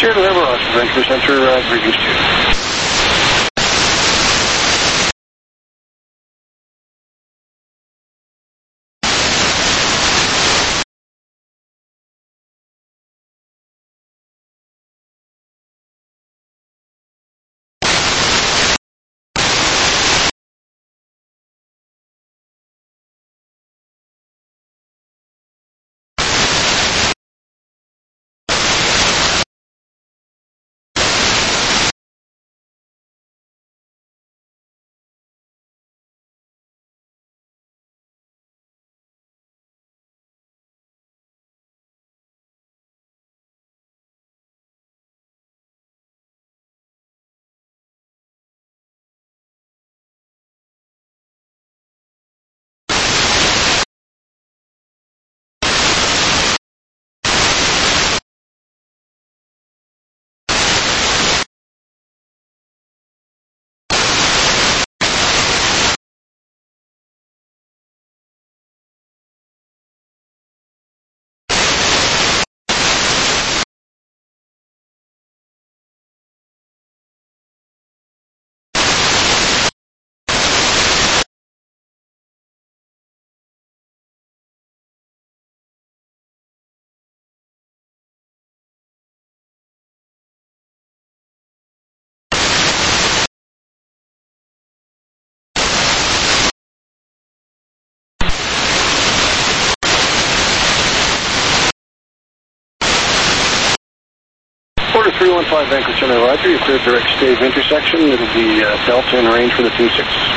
Sierra November Oscar, Vancouver Center, greetings to you. Order 315 Vancouver Center, Roger. You cleared direct stage intersection. It'll be Delta in range for the 2-6.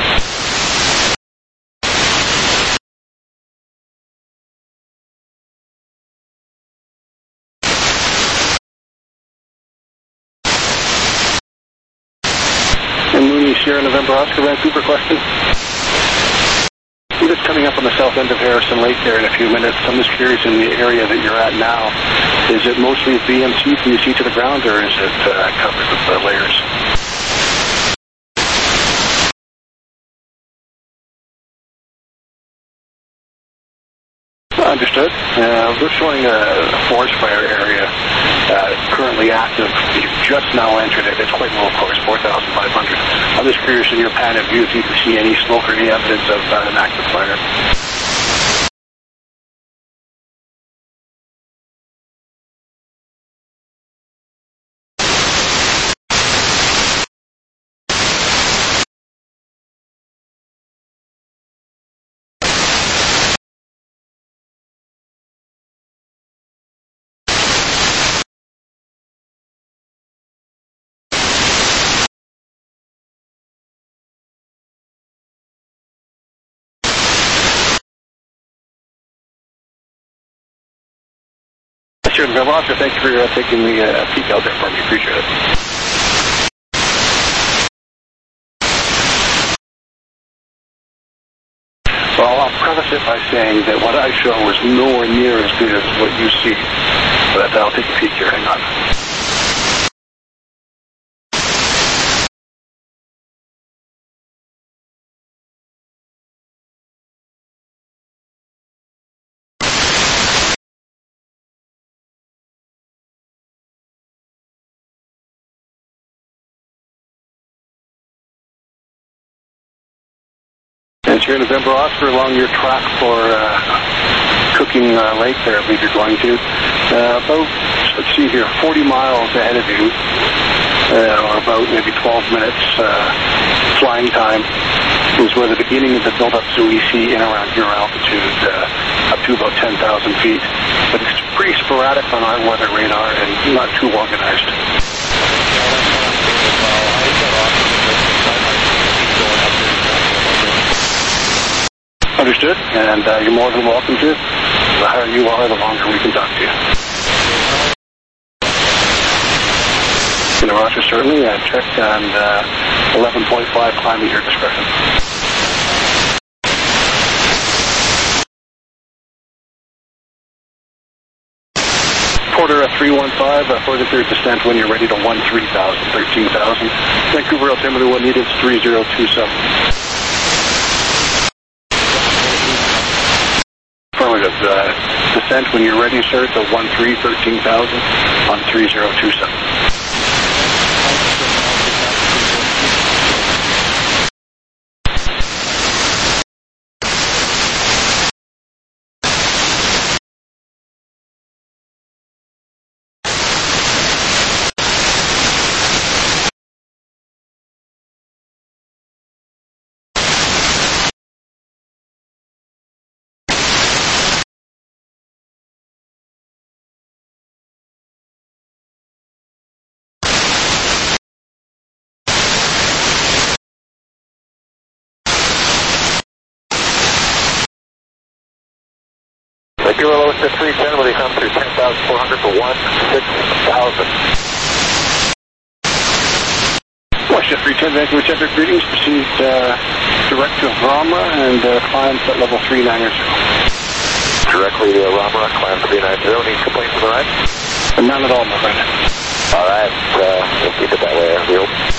And Mooney, Sierra November Oscar, Vancouver, question. I'm just coming up on the south end of Harrison Lake there in a few minutes. I'm just curious in the area that you're at now. Is it mostly VMC from you see to the ground, or is it covered with layers? Understood. We're showing a forest fire area currently active. You've just now entered it. It's quite low, of course, 4,500. I'm just curious in your pan of view if you can see any smoke or any evidence of an active fire. Sure, Oscar, thank you for taking the peek out there for me. Appreciate it. Well, I'll preface it by saying that what I show is nowhere near as good as what you see. But I'll take a peek here. Hang on. And Sierra November Oscar along your track for Cooking Lake there, I believe you're going to. About, let's see here, 40 miles ahead of you, or about maybe 12 minutes flying time, is where the beginning of the build-up to we see in around your altitude, up to about 10,000 feet. But it's pretty sporadic on our weather radar and not too organized. Understood, and you're more than welcome to. The higher you are, the longer we can talk to you. In the Roger, certainly, checked, and 11.5 climbing your discretion. Porter 315, further through descent when you're ready to 13,000. Vancouver altimeter when needed, 3027. Affirmative. descent when you're ready, sir, to 13,000 on 3027. If you're low at 310, will you come through 10,400 for 16,000? Washington 310, Vancouver Centric, greetings. Proceed direct to Ramra and climb at level 390. Directly to Ramra, climb 390. Any complaints on the ride? None at all, my friend. All right, we'll keep it that way, Real.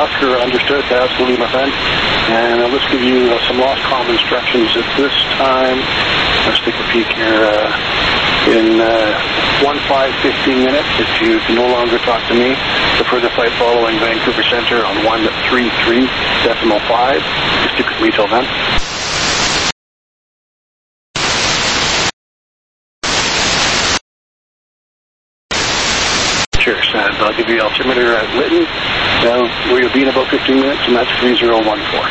Oscar, understood. Absolutely, my friend. And let's give you some lost comm instructions at this time. Let's take a peek here. In 15 minutes, if you can no longer talk to me, the further flight following Vancouver Centre on 133.5. Stick with me till then. Cheers, and I'll give you the altimeter at Lytton, where you'll be in about 15 minutes, and that's 3014.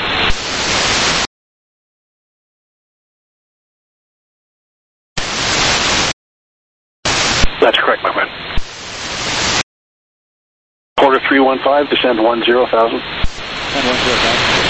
That's correct, my friend. Quarter 315, descend 10,000. And 10,000.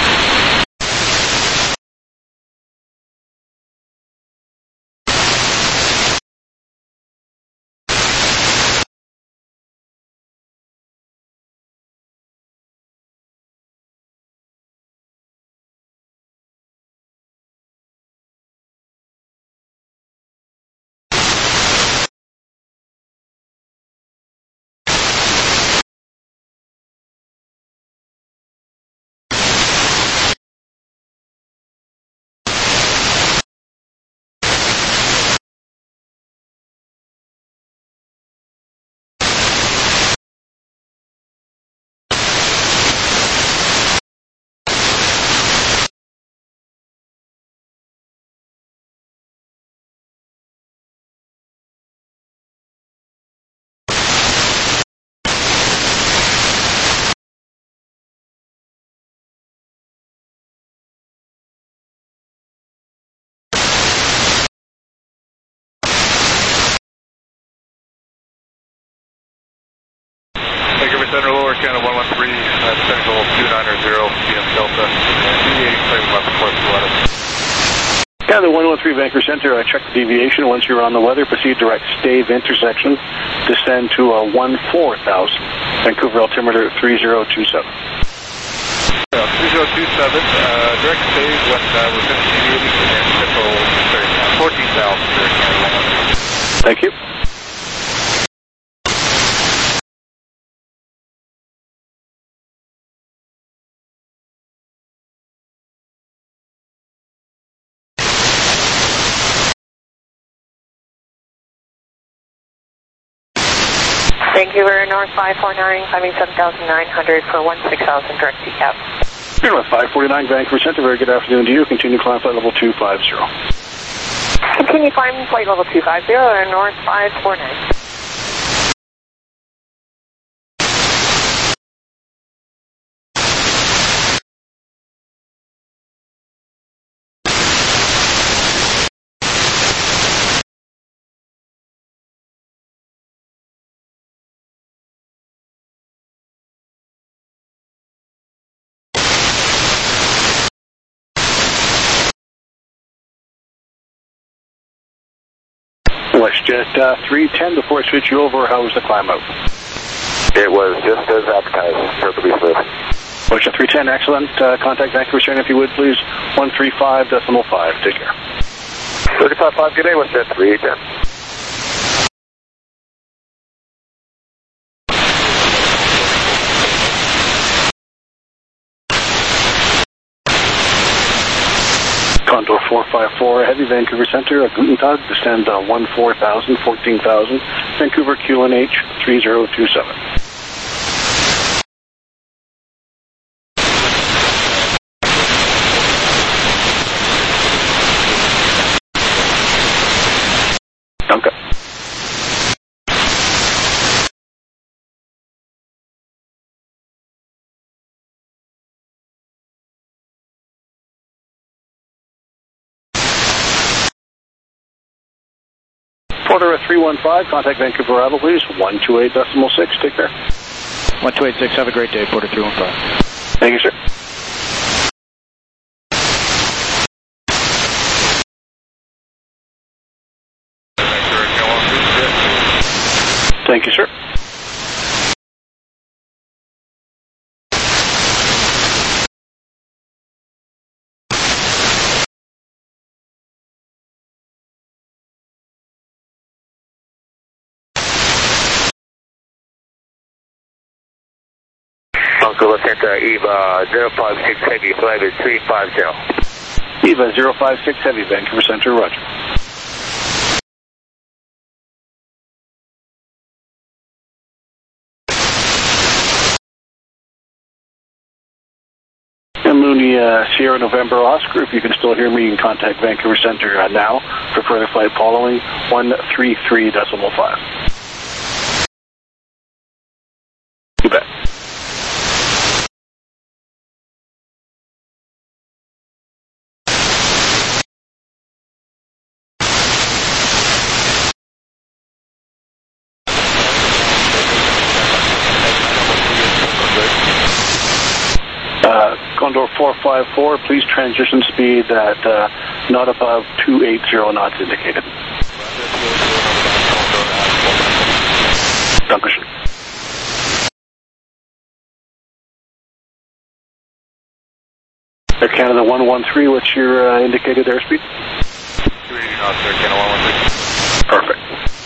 Vancouver Center, lower channel 113, Central 290 PM Delta, deviating slightly left of course, Yeah, the 113 Vancouver Center, I checked the deviation. Once you're on the weather, proceed direct stave intersection, descend to 14,000. Vancouver altimeter 3027. 3027, direct stave when we're finished deviating and Central 14,000. Thank you. Vancouver North 549, climbing 7,900 for 16,000, direct TCAP. Here with 549 Vancouver Center, very good afternoon to you. Continue climb flight level 250. Continue climb flight level 250 and North 549. WestJet 310, before I switch you over, how was the climb out? It was just as advertised, perfectly smooth. WestJet 310, excellent. Contact Vancouver Center if you would, please. 135.5. Take care. 35.5, good day, WestJet 310. Condor 454, heavy Vancouver Center, Guten Tag, descend 14,000, 14,000, Vancouver QNH 3027. Duncan. Porter 315, contact Vancouver arrival, please. 128.6, take care. 1286, have a great day, Porter 315. Thank you, sir. Thank you, sir. Vancouver Center, EVA 056 Heavy, flight is 350. EVA 056 Heavy, Vancouver Center, roger. And Mooney, Sierra November Oscar, if you can still hear me, you can contact Vancouver Center now for further flight following 133.5. You bet. Condor 454, please transition speed at not above 280 knots indicated. Dankeschön. Air Canada 113, what's your indicated airspeed? 280 knots, Air Canada 113. Perfect.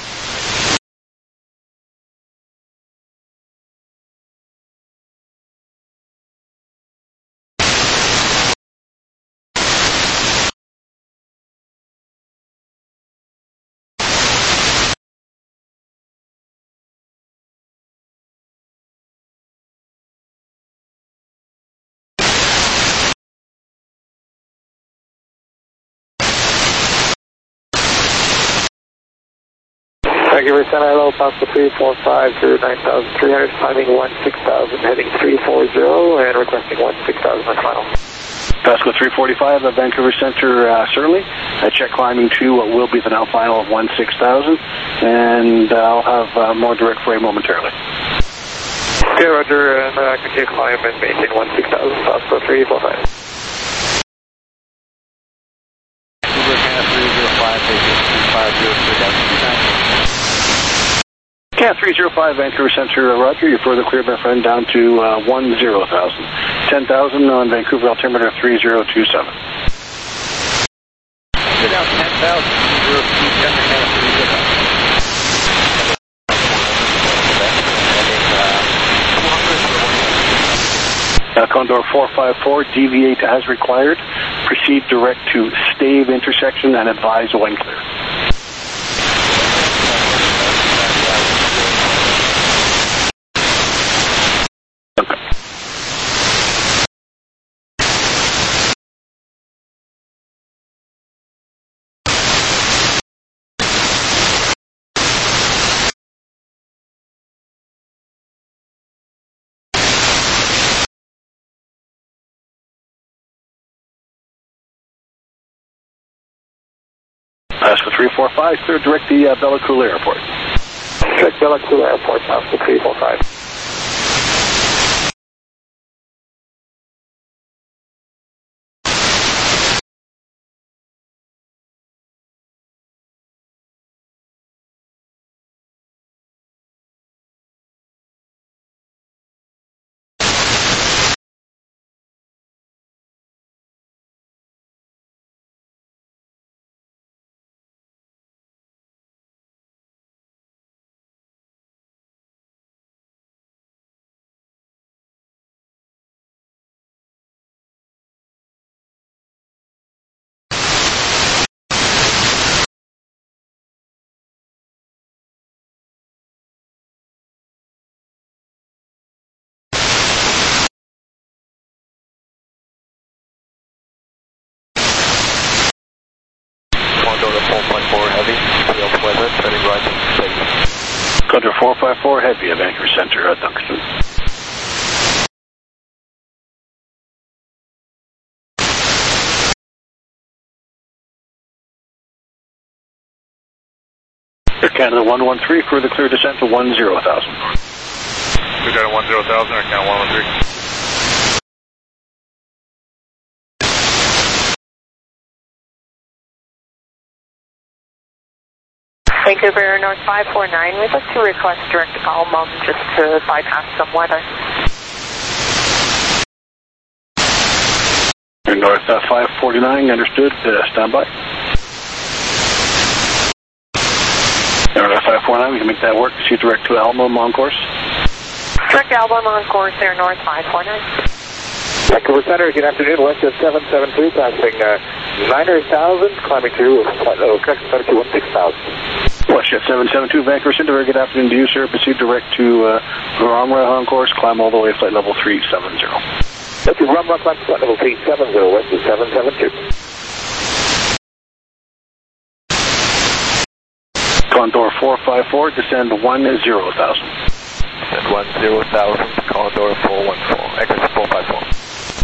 Vancouver Center, hello, Pascal 345 through 9,300, climbing 16,000, heading 340, and requesting 16,000 on final. Pascal 345 at Vancouver Center, certainly. I check climbing to what will be the now final of 16,000, and I'll have more direct for you momentarily. Okay, roger, and continue climb and maintain 16,000, Pascal 345. Vancouver Canada 305, 305, Vancouver Center, roger. You're further cleared, my friend, down to 10,000. 10,000 on Vancouver altimeter 3027. Get down 10,000, 027. Condor 454, deviate as required. Proceed direct to Stave intersection and advise when clear. Pascal 345, clear direct the Bella Coola Airport. Direct Bella Coola Airport, Pascal 345. Condor 454 Heavy at Vancouver Center at Dunkerton. Air Canada 113, further clear descent to 10,000. We got a 10,000, Air Canada 113. Vancouver North 549, we'd like to request direct to Alma just to bypass some weather. North 549, understood, standby. North 549, we can make that work. See direct to Alma on course. Direct Alabama on course there, north 549. Vancouver Center, good afternoon. WestJet 772, passing 900,000, climbing to flight level correction 7216000. WestJet 772, Vancouver Center, very good afternoon to you, sir. Proceed direct to Ramra on course, climb all the way, flight level 370. That's your Ramra, climb to flight level 370, WestJet 772. Condor 454, descend 10,000. Descend 10,000, Condor 414, exit 454.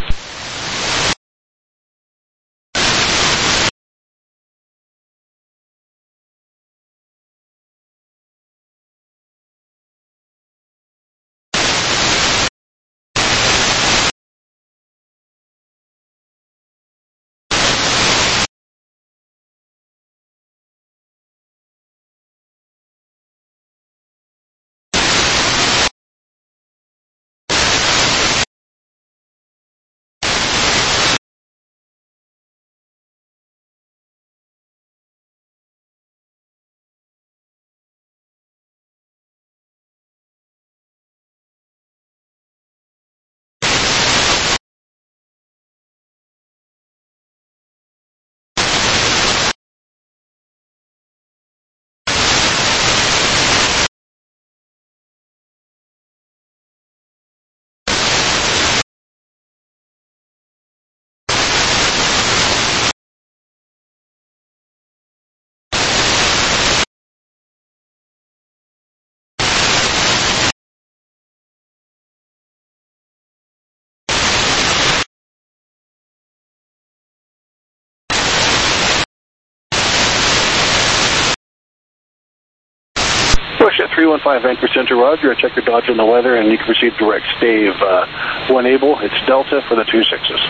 WestJet 315, Vancouver Center, roger. Check your dodge and the weather, and you can proceed direct. Stave 1 able, it's Delta for the 26s.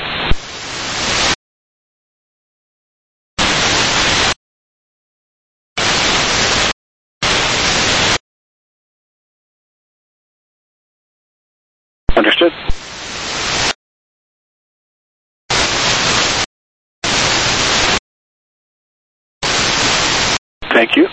Understood. Thank you.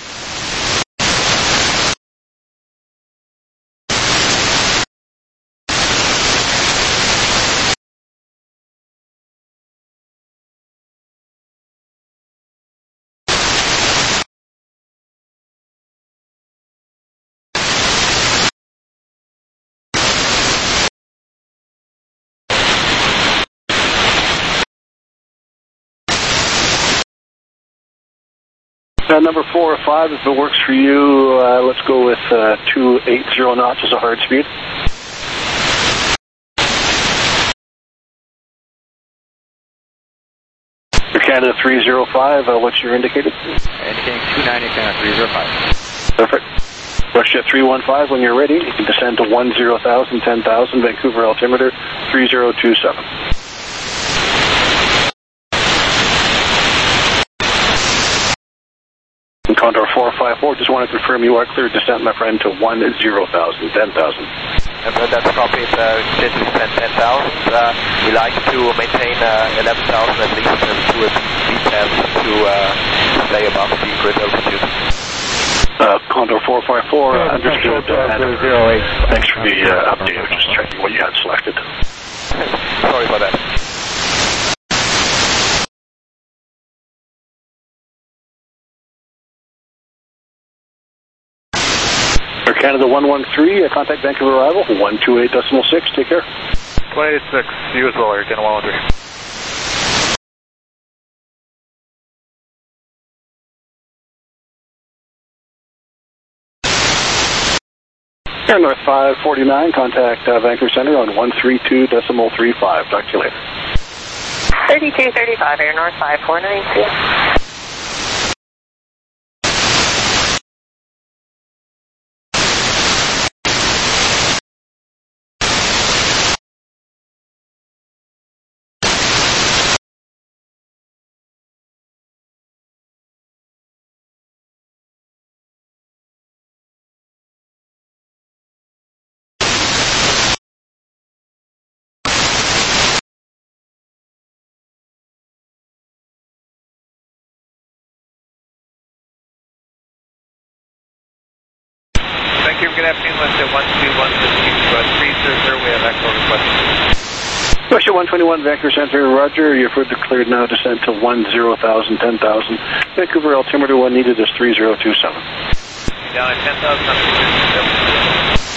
Number 4 or 5, if it works for you, let's go with 280 knots as a hard speed. For Canada 305, what's your indicated? Indicating 290, Canada 305. Perfect. WestJet 315, when you're ready, you can descend to 10,000, 10,000, Vancouver altimeter 3027. Condor 454, just want to confirm you are clear descent, my friend, to 10,000, 10,000. That's copied, this is 10,000. We like to maintain 11,000 at least to a VPAS to stay above the grid altitude. Condor 454, understood. Thanks for the update. I was just checking what you had selected. Sorry about that. For Canada 113, contact Vancouver arrival, 128.6, take care. 286, you as well, Canada 113. Air North 549, contact Vancouver Center on 132.35. Talk to you later. 3235, Air North 549, see ya. good afternoon, Westjet 121, 300, we have echo request. Westjet 121, Vancouver Center, roger. You're further cleared now, descend to 10,000, 10,000. Vancouver altimeter 1 needed is 3027. Down at 10,000, I'm 3027.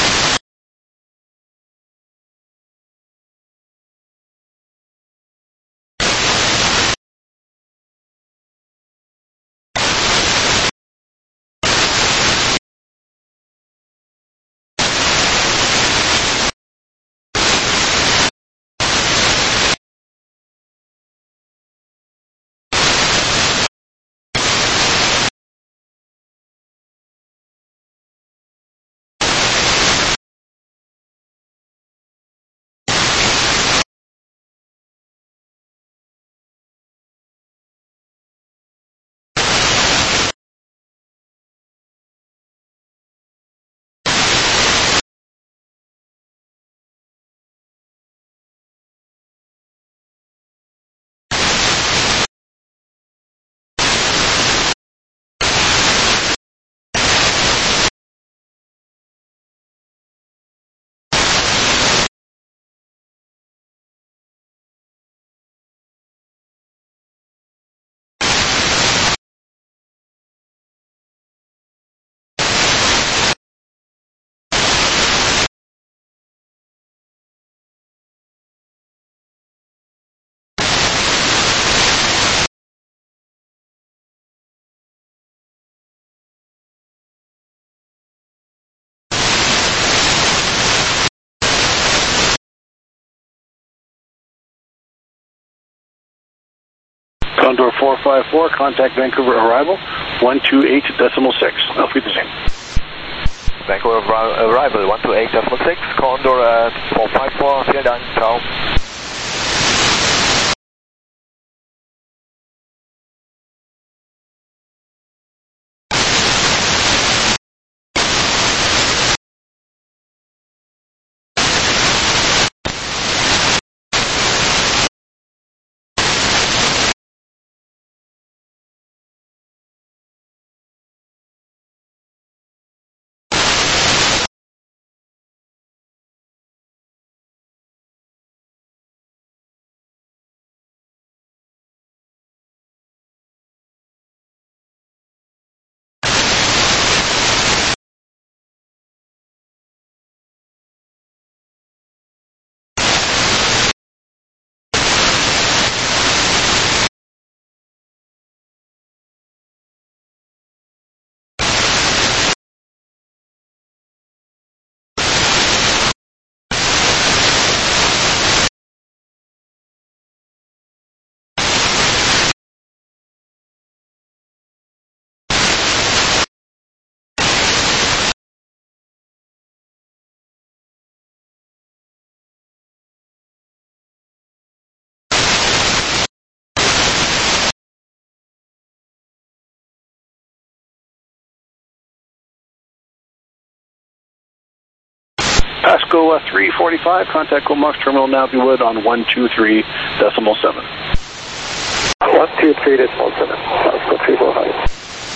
Condor 454, contact Vancouver arrival, 128.6. Auf Wiedersehen. Vancouver arrival 128.6, Condor 454, vielen Dank, ciao. Pasco 345, contact Comox Terminal Navywood on 123.7. 123.7, Pasco 345.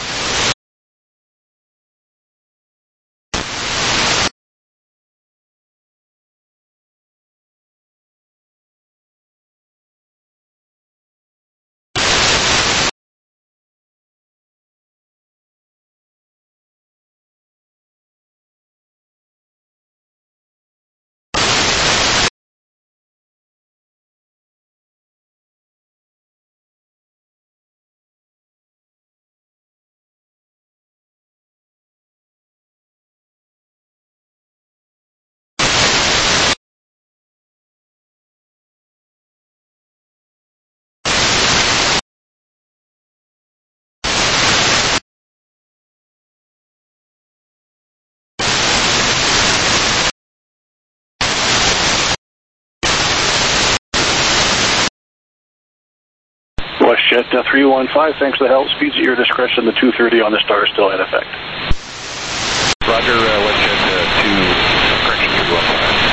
WestJet 315, thanks for the help. Speeds at your discretion. The 230 on the star is still in effect. Roger, WestJet 2, correction 215.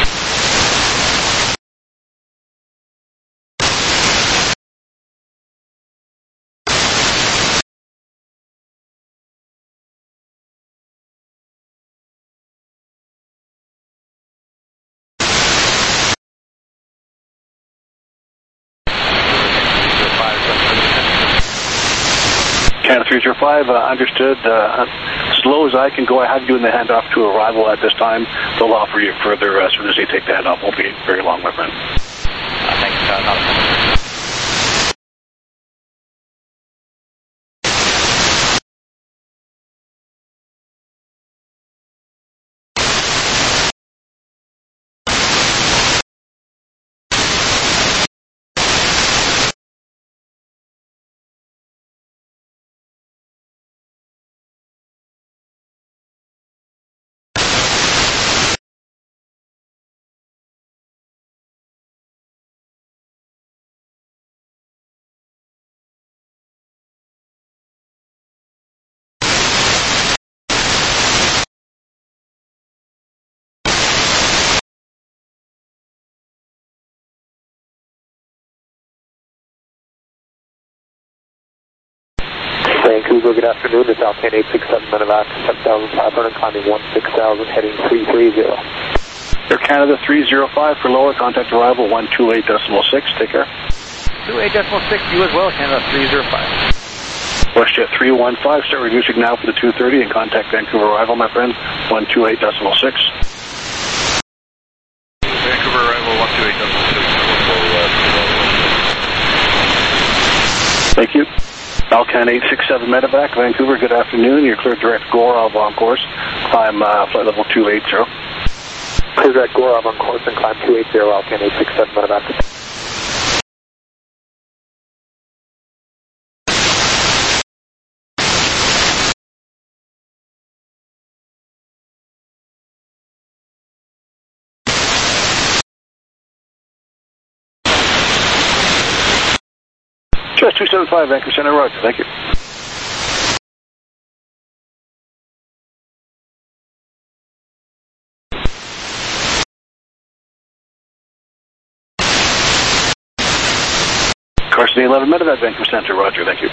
305, understood. As low as I can go, I have you in the handoff to arrival at this time. They'll offer you further as soon as they take the handoff. Won't be very long, my friend. Thanks, not a problem. Vancouver, good afternoon. It's Alcan 867 Medevac, 7,500, climbing 16,000, heading 330. Air Canada 305 for lower, contact arrival 128.6, take care. 28.6, you as well, Canada 305. WestJet 315, start reducing now for the 230 and contact Vancouver arrival, my friend, 128.6. Vancouver arrival 128.6. Thank you. Alcan 867 Medevac, Vancouver, good afternoon. You're cleared direct Gorov on course. Climb flight level 280. Clear direct Gorov on course and climb 280, Alcan 867 Medevac. Just 275, Vancouver Center, roger, thank you. Carson 11 Medevac, Vancouver Center, roger, thank you.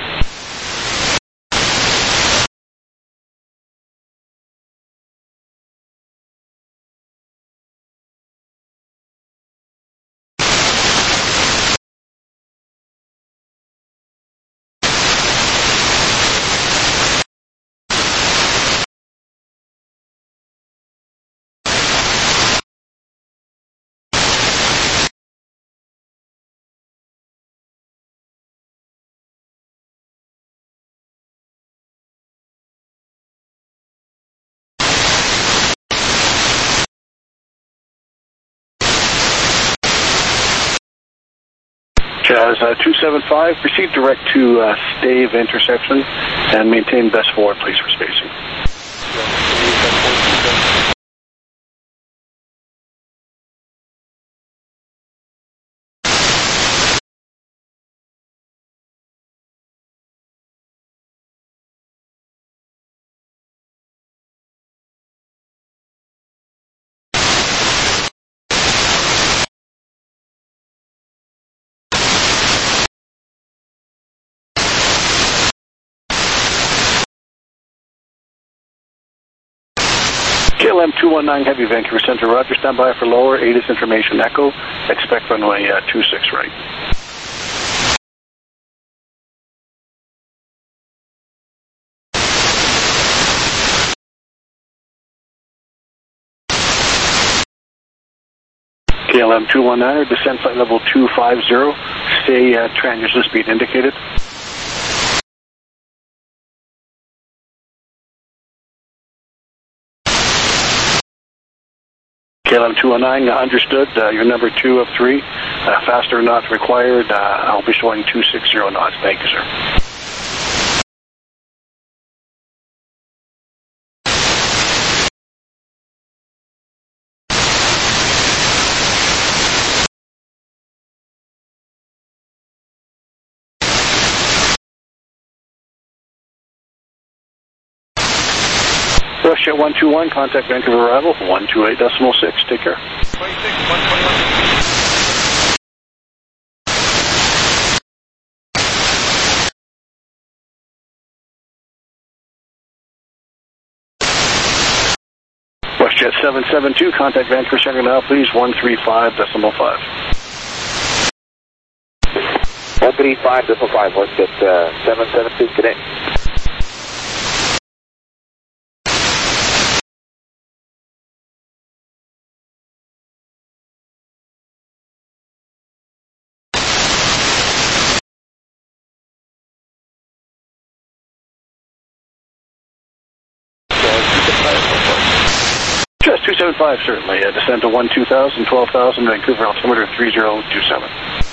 Jazz 275, proceed direct to Stave intersection and maintain best forward, please, for spacing. KLM 219 Heavy, Vancouver Center, roger, stand by for lower, ATIS information echo, expect runway 26 right. KLM 219, descent flight level 250, stay transition speed indicated. KLM 219, understood. You're number 2 of 3. Faster not required. I'll be showing 260 knots. Thank you, sir. WestJet 121, contact Vancouver arrival, 128.6, take care. 26, 121. WestJet 772, contact Vancouver Center now, please, 135.5. 135.5, WestJet 772, today. 275, certainly. Descend to 12,000, 12,000, Vancouver altimeter 3027.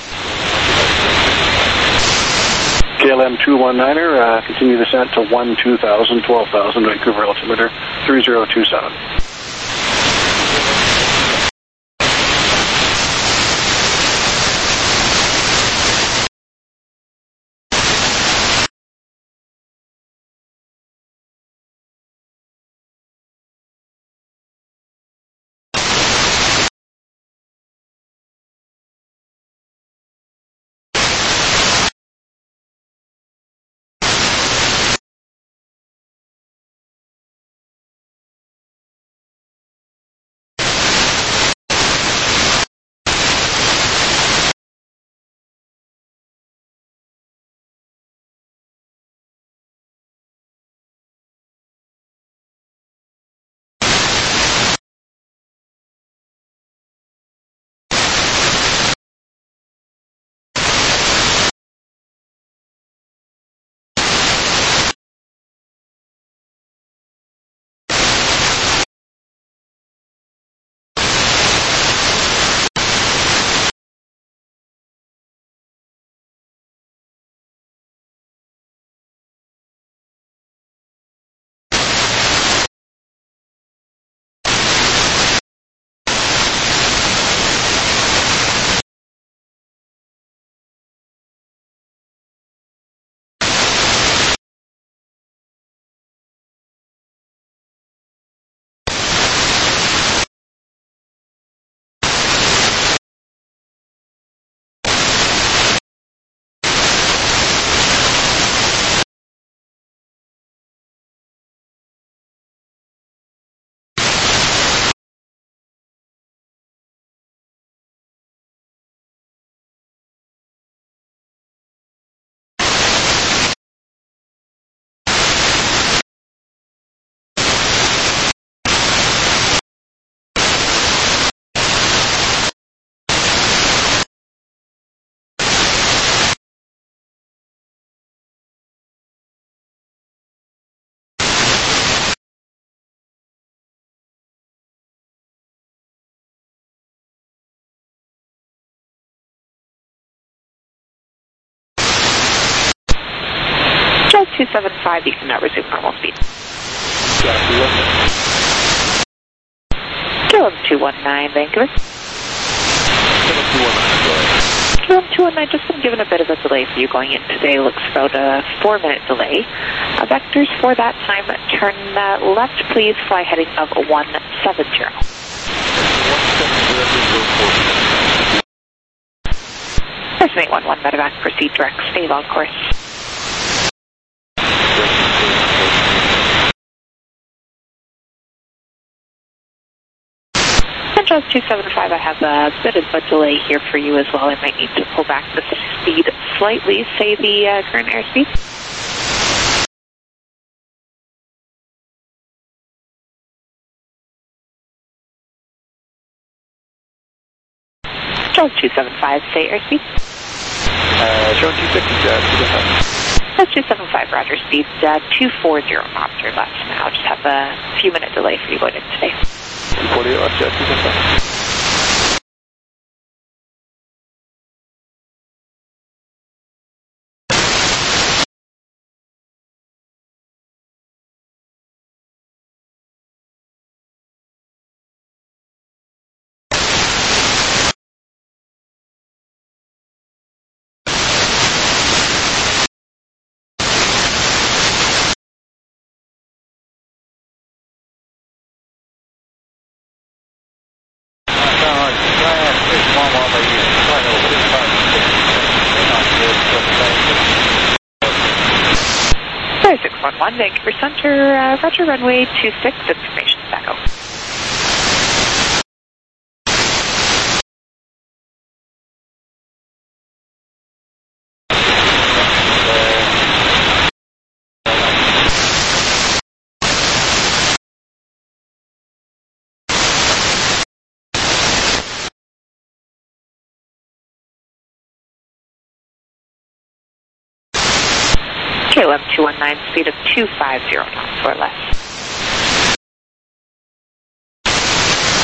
KLM 219er, continue descent to 12,000, 12,000, Vancouver altimeter 3027. Charles 275, you can now resume normal speed. KLM 219, Vancouver. KLM 219, just been given a bit of a delay for you going in today. Looks about a 4-minute delay. Vectors for that time, turn left, please, fly heading of 170. Person 811, medevac, proceed direct, stay on course. Charles 275, I have a bit of a delay here for you as well. I might need to pull back the speed slightly, say the current airspeed. Charles 275, say airspeed. Charles 250, Charles 275, roger, speed 240 knots or less now. Just have a few minute delay for you going in today. 240, Charles 275. Sorry, 611, Vancouver Center, roger, runway 26, information echo. KLM 219, speed of 250 knots or less.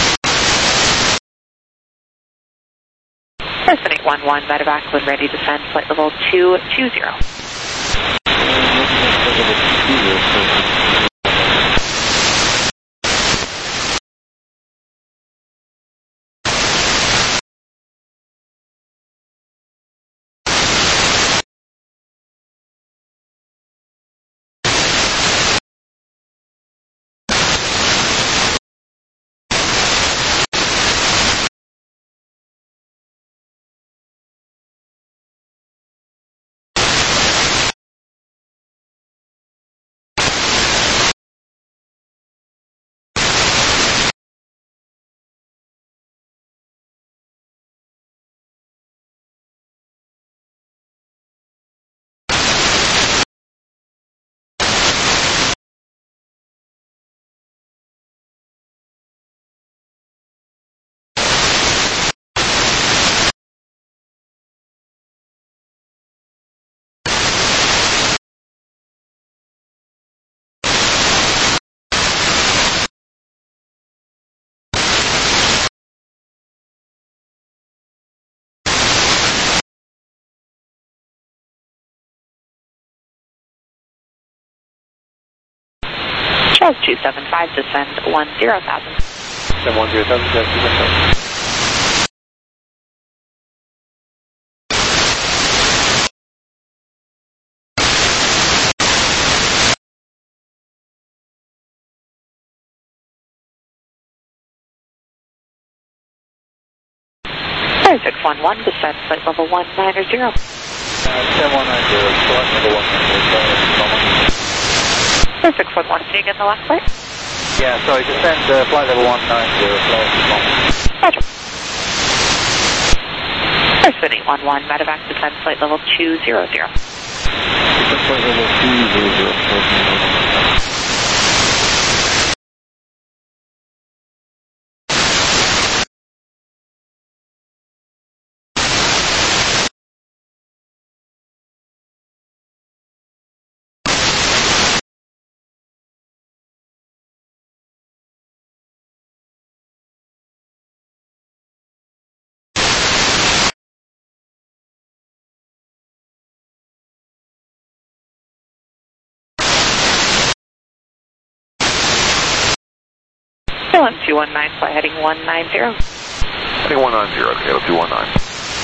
Person 811, medevac when ready to send flight level 220. Charles 275, descend 10,000. Descend 10,000, yes, Flight 611, descend flight level 190. 190, flight level 190. Flight 611, can you get the last flight? Yeah, sorry, descend flight level 190, flight Roger. Person 811, medevac descend flight level 200. flight level 200. KLM 219, flight heading 190. Heading 190, KLM 219.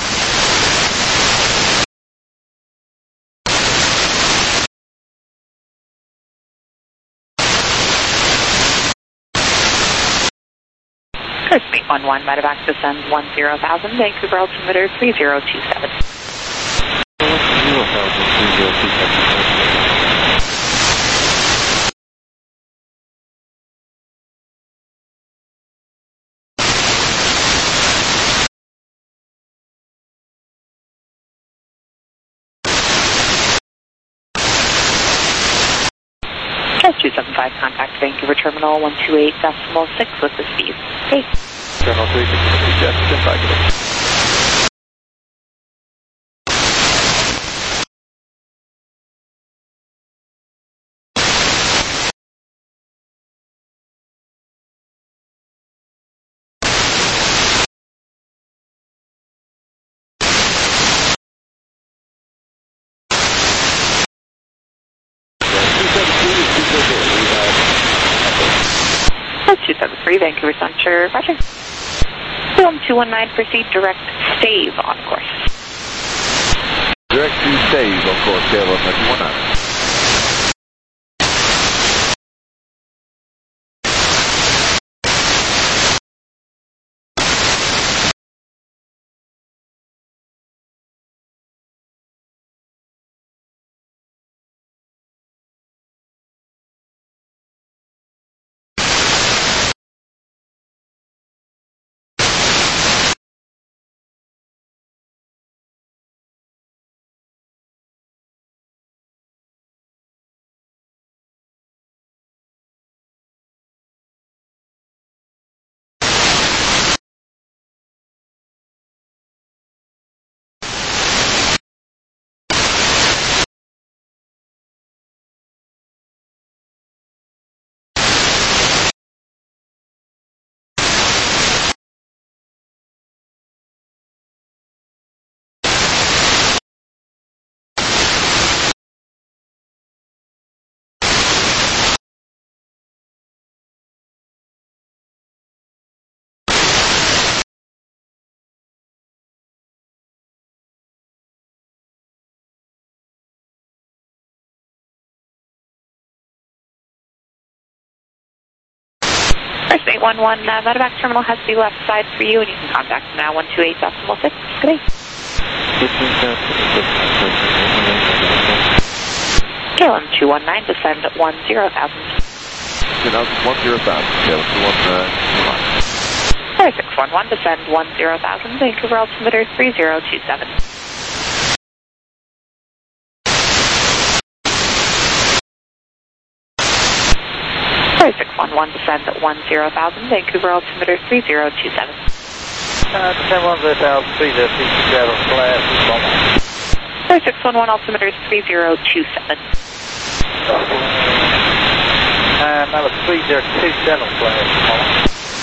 Person 811, medevac descend 10,000, Vancouver altimeter 3027. 3027. Charles 275, contact Vancouver Terminal 128.6 with the speed. Okay. Terminal 360, Jeff, stand by. Charles 273, Vancouver Center, roger. KLM 219, proceed direct stave on course. Direct to stave, of course, KLM 219. First 811 Medevac terminal has the left side for you, and you can contact now 128.6. Good day. KLM 219, descend at 10,000. 10,000, KLM 219. 4611, descend 10,000, Vancouver altimeter 3027. 4611, descend at 10,000, Vancouver altimeter 3027. Descend 10,000, 3027, flash. 4611, altimeter 3027. That was 3027, flash.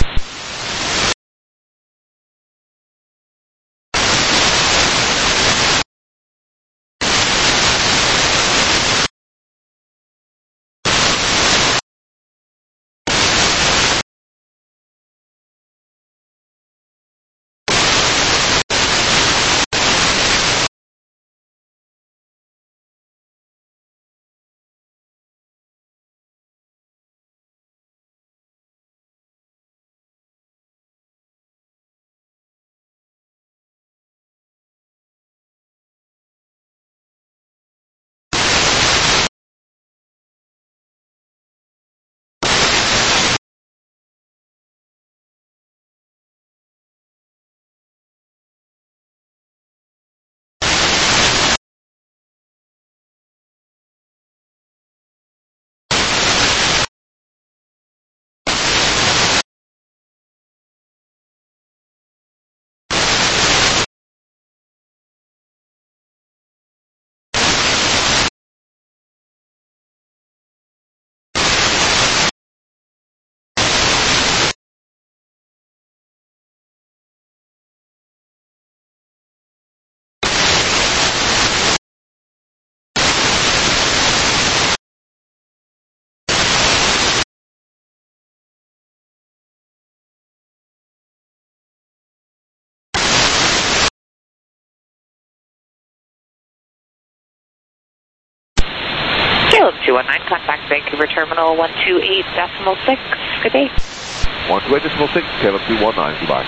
KLM 219, contact Vancouver terminal 128.6. Good day. 128.6, KLM 219, goodbye.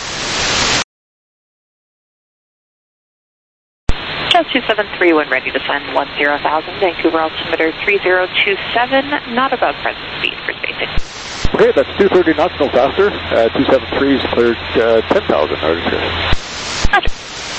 Just 273 when ready to send 10,000, Vancouver altimeter 3027, not above present speed for spacing. Okay, that's 230 knots, no faster. 273 is cleared 10,000, Roger. Roger.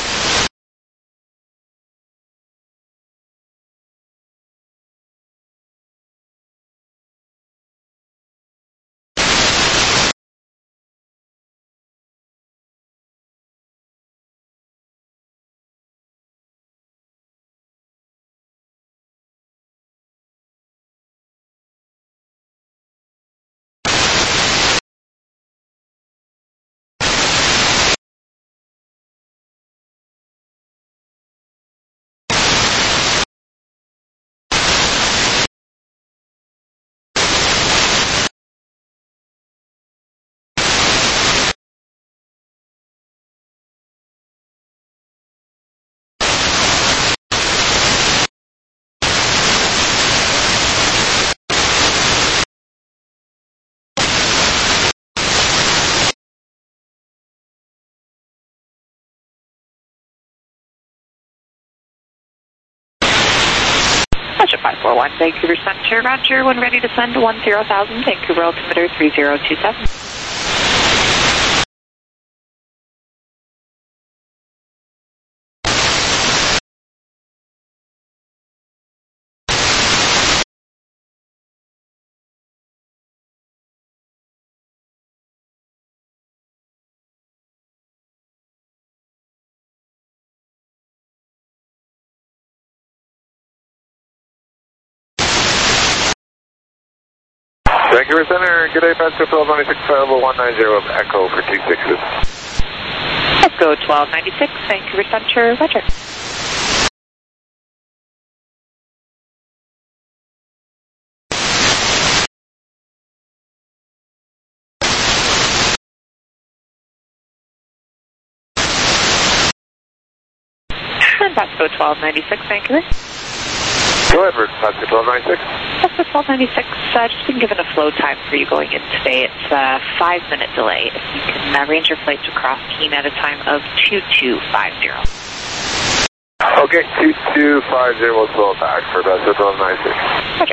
Roger 541, Vancouver Center, Roger, when ready to send 10,000, Vancouver altimeter 3027. Vancouver Center, good day, Pasco 1296, 190, Echo for 26s. Echo 1296, Vancouver Center, Roger. And Pasco 1296, Vancouver. Go ahead, Pasco 1296. with 1296, just been given a flow time for you going in today. It's a 5-minute delay. If you can arrange your flight to cross Keene at a time of 2250. Okay, 2250 will slow back for about 1296. Roger.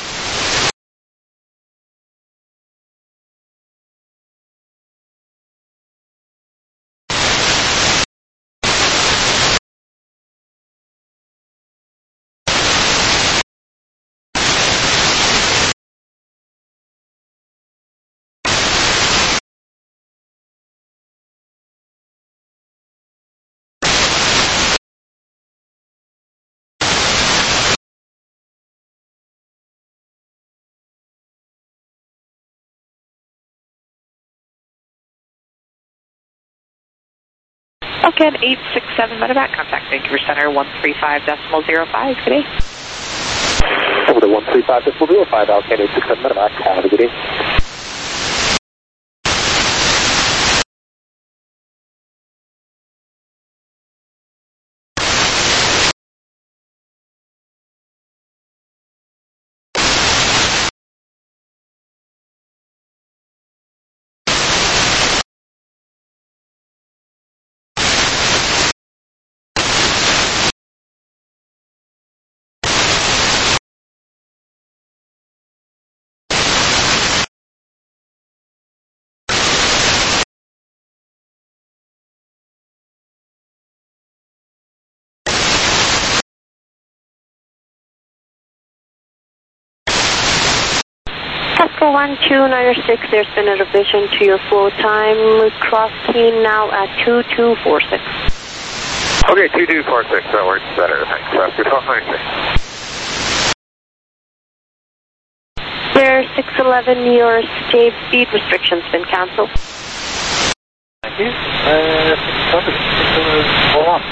Okay, 867 medevac, contact Vancouver Center 135.05 today. Over to 135.05, Alcan 867 medevac, have a good day. Casco 1296, there's been a revision to your flow time. Cross Keene now at 2246. Okay, 2246, that works better. Thanks. After 1296. There 611, your state speed restriction's been cancelled. Thank you. Hold on.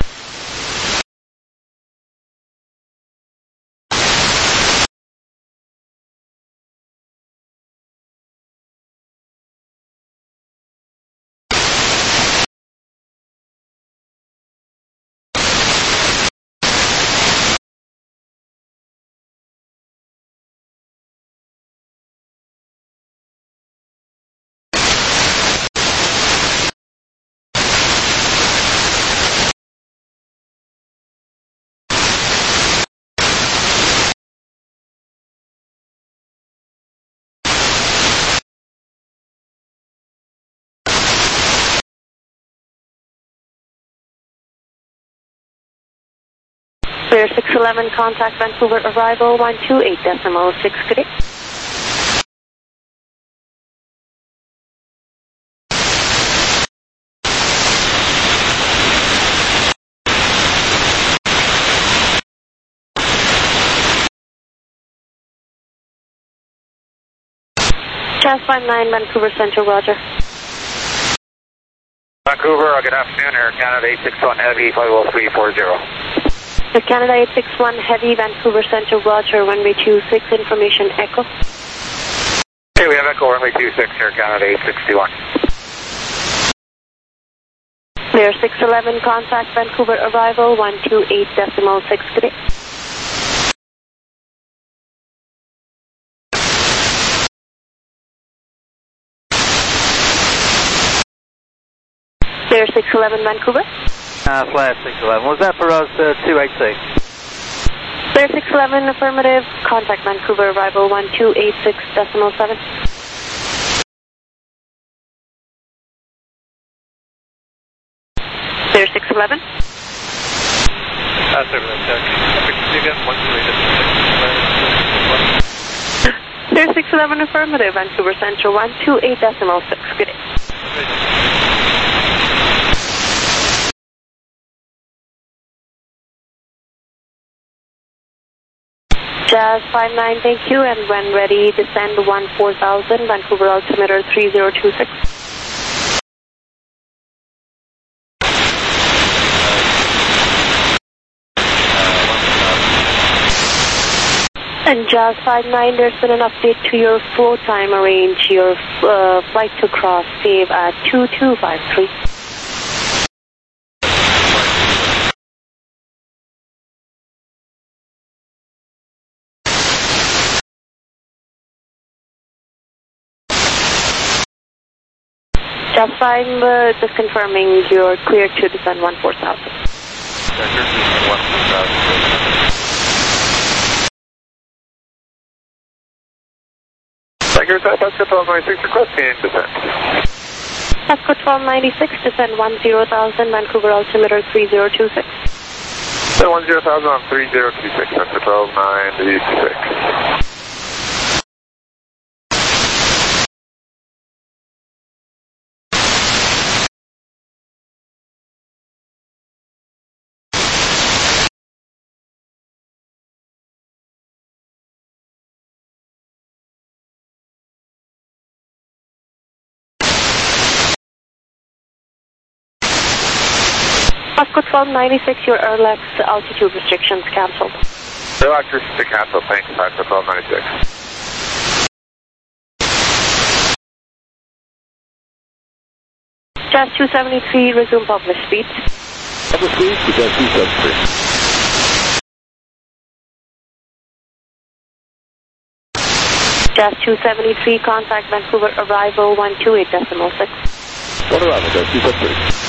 Clear 611, contact Vancouver arrival 128.6, good day. Jazz 59, Vancouver Central, roger. Vancouver, good afternoon, Air Canada 861 Heavy, flight level 340. Air Canada 861 Heavy, Vancouver Central, roger, runway 26, information echo. Okay, we have echo runway 26, Air Canada 861. Clear 611, contact Vancouver arrival 128.6, good day. Clear 611, Vancouver. Flash 611. Was that for us 286? Clear 611, affirmative. Contact Vancouver arrival 1286.7. Clear 611. Clear 611, affirmative. Vancouver Central 128.6. Good day. Jazz 59, thank you, and when ready, descend 14,000, Vancouver altimeter 3026. And Jazz 59, there's been an update to your flow time. Arrange your flight to cross, save at 2253. Just fine, just confirming you're clear to descend 14,000. Vector, descend 14,000. Tiger Attack, Pasco 1296, requesting descent. Pasco 1296, descend 10,000, Vancouver altimeter 3026. Descend 10,000 on 3026, Pasco 1296. Pasco 1296, your Airlex altitude restrictions cancelled. Airlex restrictions cancelled, thanks, Pasco 1296. Jazz 273, resume public speed. Public speed to Jazz 273. Jazz 273, contact Vancouver arrival 128.6. One arrival, Jazz 273.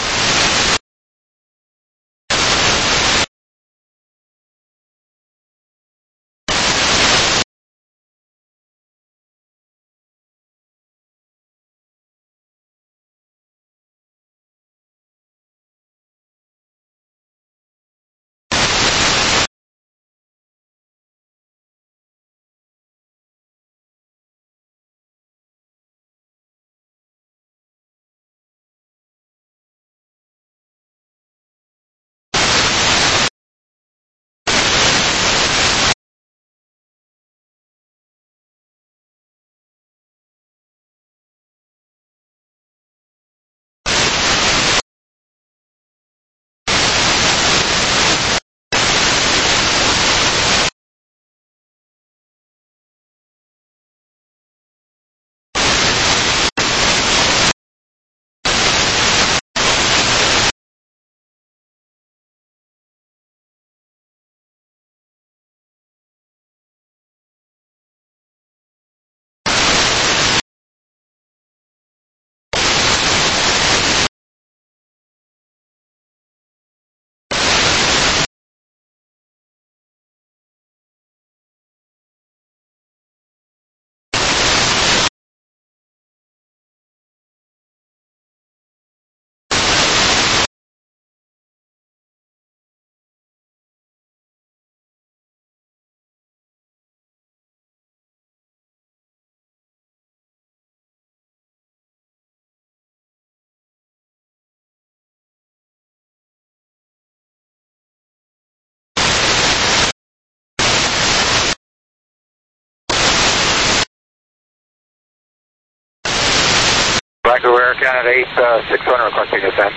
Vancouver Air Canada 861 requesting descent.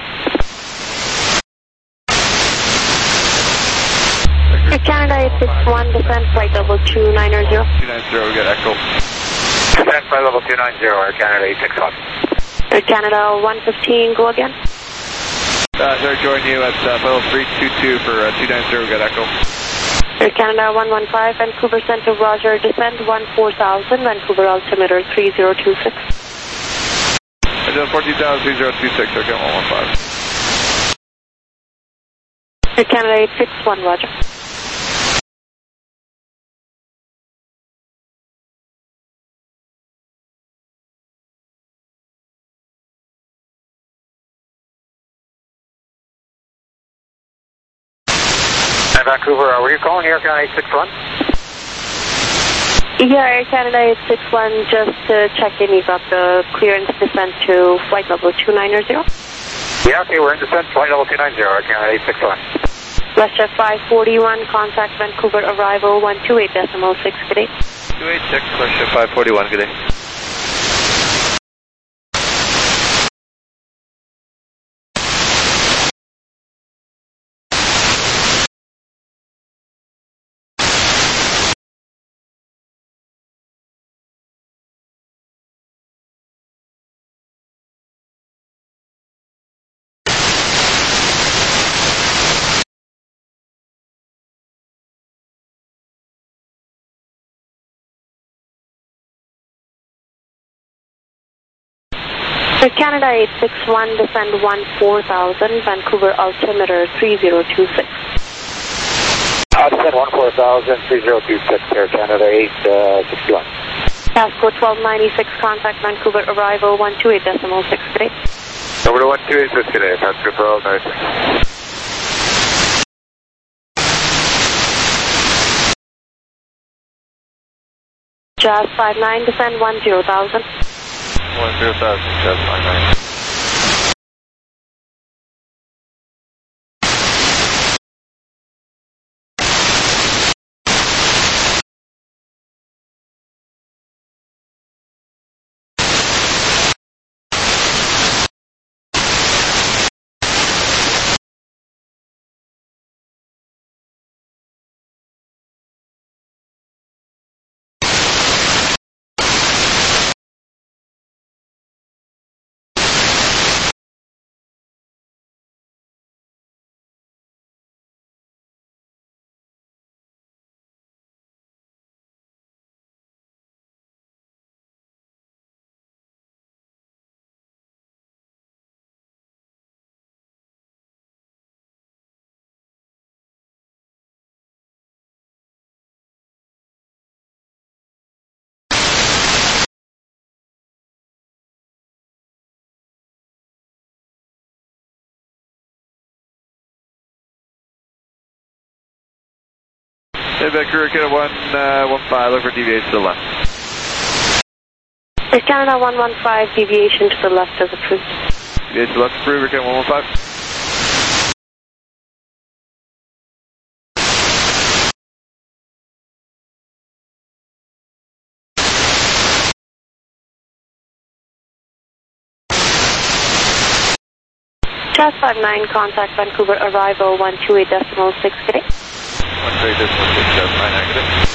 Air Canada 861, descent flight level 290. 290, we got Echo. Descent flight level 290, Air Canada 861. Air Canada 115, go again. Sir, join you at flight level 322 for 290, we got Echo. Air Canada 115, Vancouver Center, Roger, descend 14,000, Vancouver altimeter 3026. I did 14,026, okay, 115. Air Canada 861, Roger. And Vancouver, were you calling Air Canada 861? Yeah, Air Canada 861, just to check in, you got the clearance descent to flight level 290? Yeah, okay, we're in descent, flight level 290, Air Canada 861. WestJet 541, contact Vancouver arrival 128.6, good day. 286, WestJet 541, good day. For Canada 861, descend 14,000, Vancouver altimeter 3026. Descend 14,000, 3026, Air Canada 861. Pasco 1296, contact Vancouver, arrival 128.6 today. Over to 128 today, Pasco 1296. Jazz 59, descend 10,000. 10,000, Jazz 59. Hey, Vancouver, Canada 115, look for deviation to the left. Air Canada 115, deviation to the left is approved. Deviation to the left approved, Air Canada 115. Jazz 59, contact Vancouver, arrival 128.6 today. 128.6, Jazz 9, negative.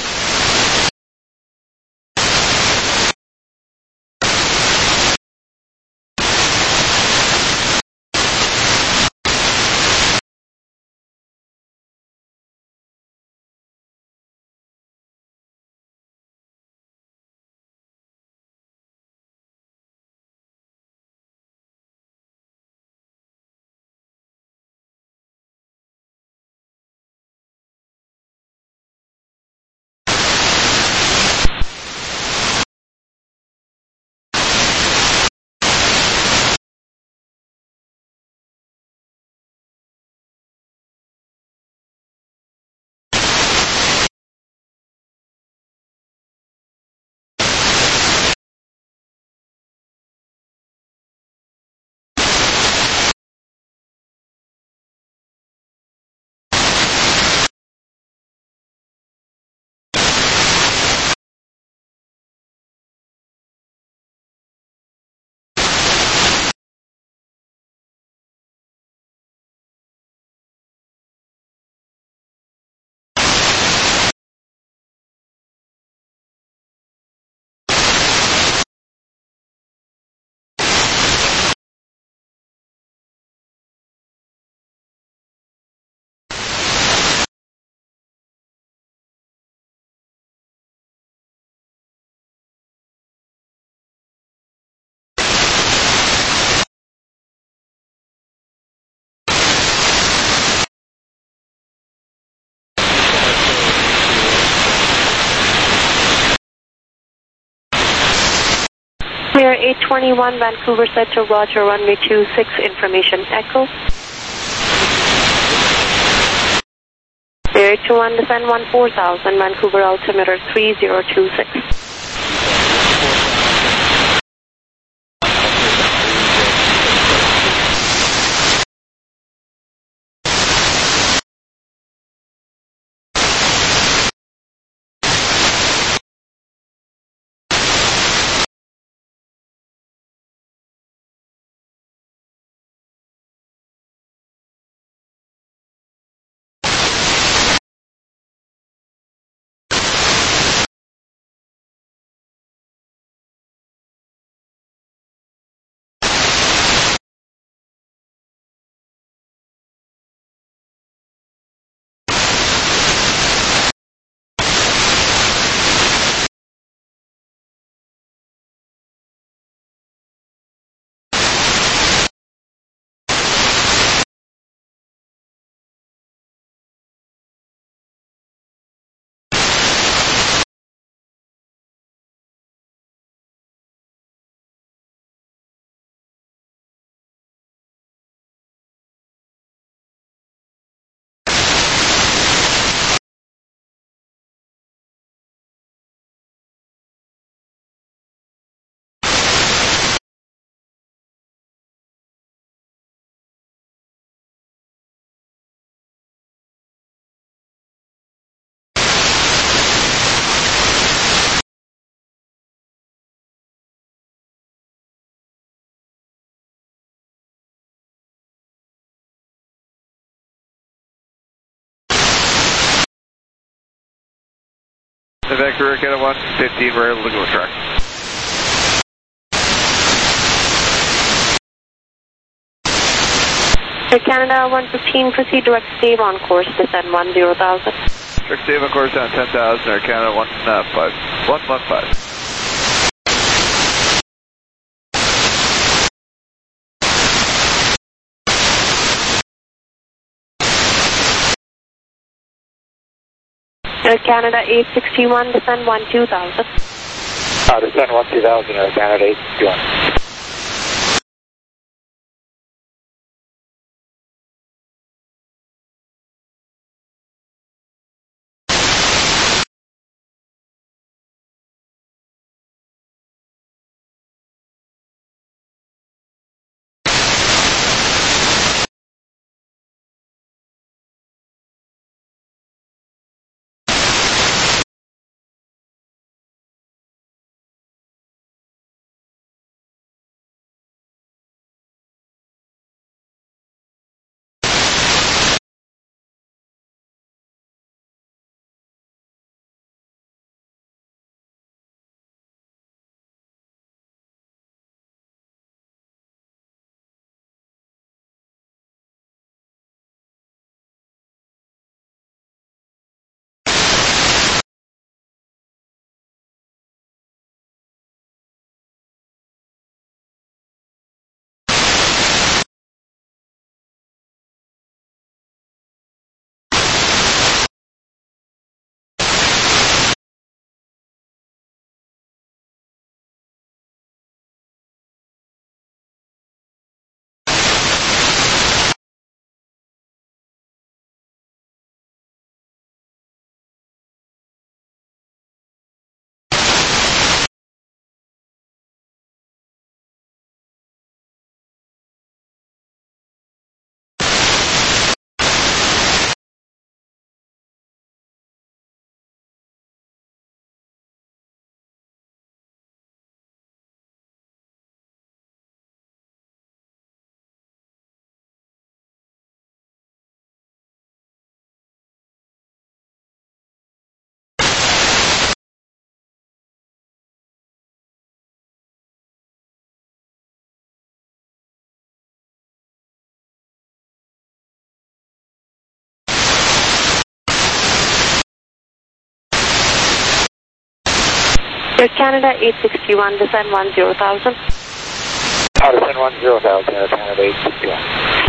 Clear 821, Vancouver Center, Roger, runway 26, information echo. Clear 821, descend 14,000, Vancouver altimeter 3026. Vancouver, Canada 115, we're able to go track. Air Canada 115, proceed direct save on course, descend 10,000. Direct save on course down 10,000, Air Canada 115. Air Canada 861, descend 12,000. Descend 12,000, Air Canada 861. Air Canada 861, descend 10,000. Descend 10,000, Air Canada 861.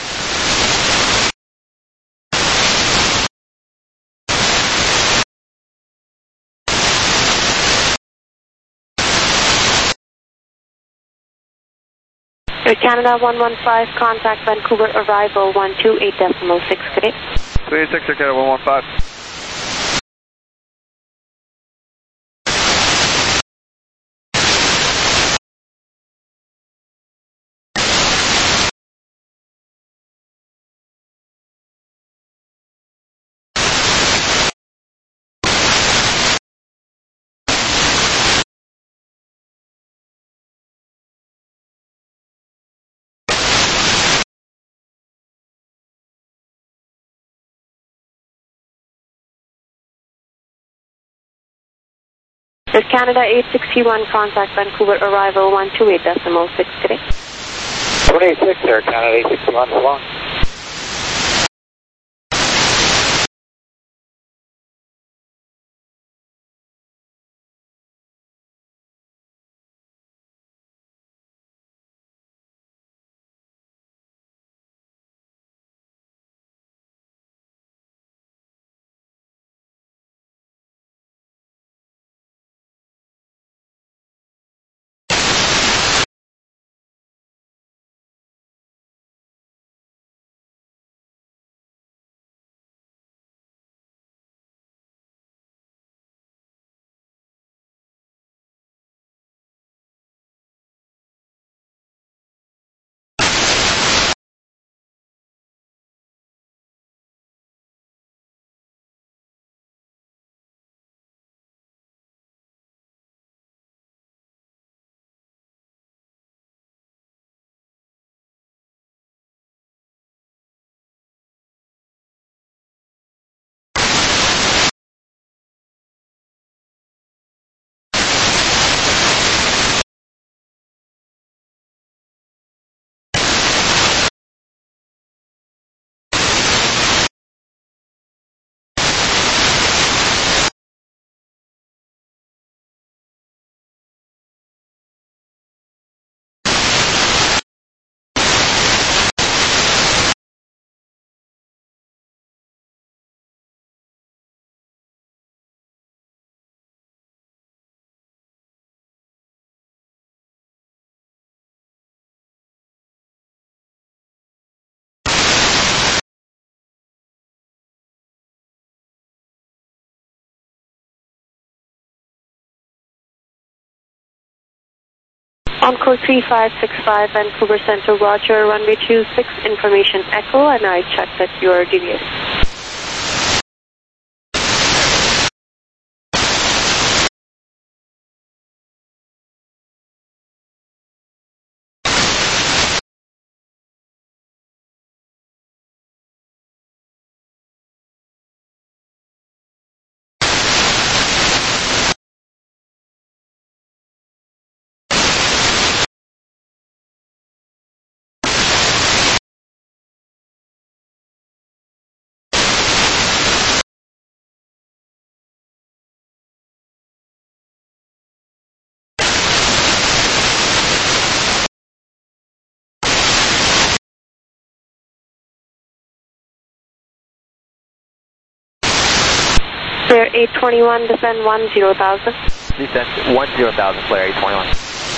Air Canada 115, contact Vancouver arrival 128.6 today. 26, Air Canada 115. Air Canada 861, contact Vancouver arrival 128.6 today. 26, Air Canada 861, so long. Encore 3565, Vancouver Center, Roger, runway 26, information echo, and I check that you are deviating. Flare 821, descend 10,000. Descend 10,000, flare 821.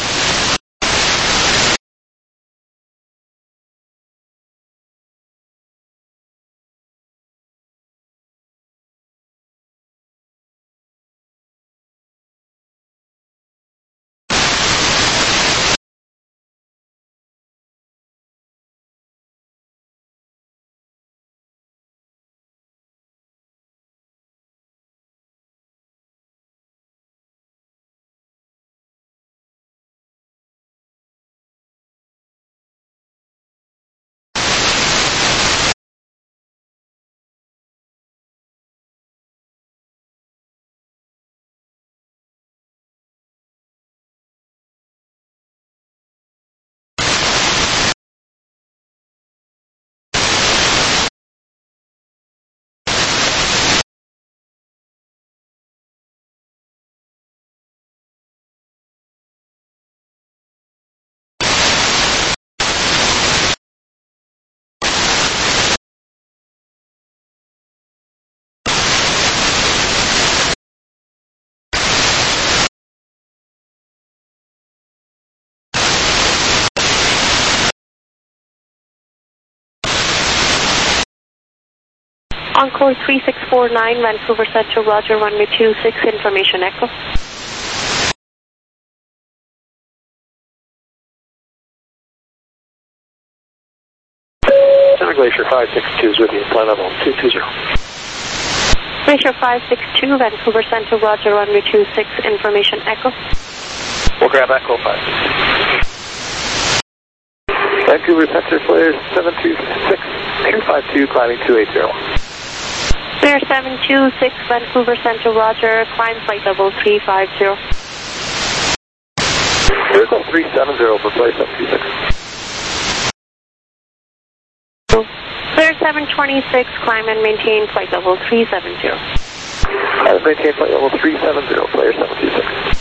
Encore 3649, Vancouver Center, Roger, runway 26, information echo. Center Glacier 562 is with you, flight level 220. Glacier 562, Vancouver Center, Roger, runway 26, information echo. We'll grab Echo 5. Vancouver Center, flare 726, 252, climbing 280. Flare 726, Vancouver Center, Roger, climb flight level 350. Vehicle 370 for flare 726. Flare 726, climb and maintain flight level 370. And maintain flight level 370, flare 726.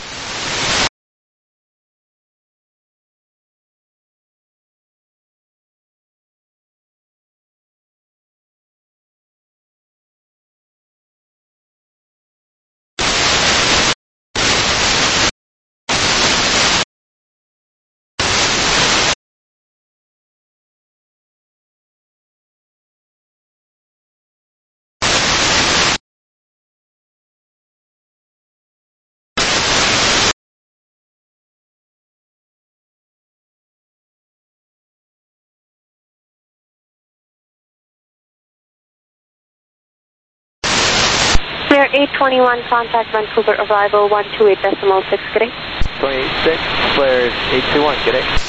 Flare 821, contact Vancouver, arrival 128.6, good day. 286, flare 821, good day.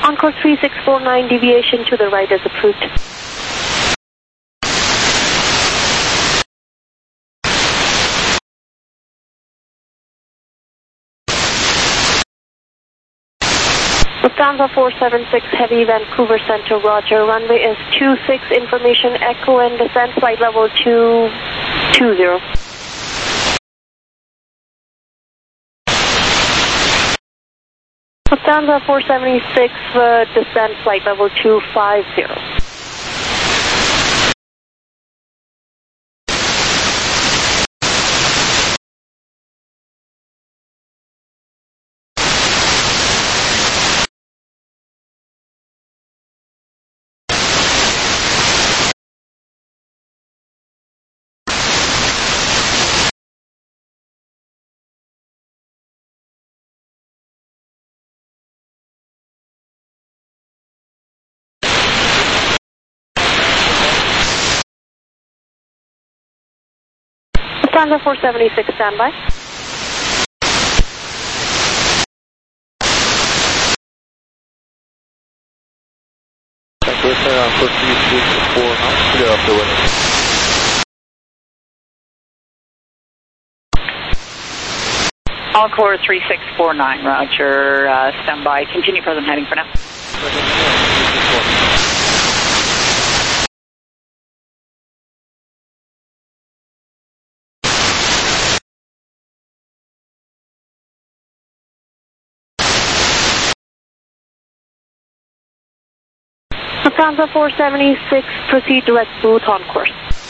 Encore 3649, deviation to the right is approved. Lufthansa 476 Heavy, Vancouver Center, roger. Runway is 26, information echo and descent, flight level 220. Lufthansa 476, descent, flight level 250. Lufthansa 476, standby. Vancouver Center on 43649, clear up the window. Encore 3649, roger. Standby. Continue present heading for now. Lufthansa 476, proceed direct booth on course.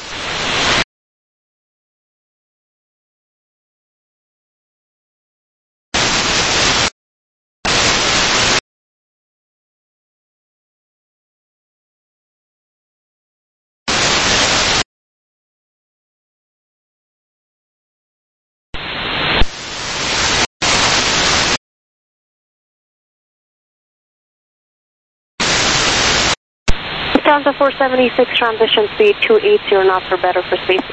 Lufthansa 476, transition speed 280 knots or better for space.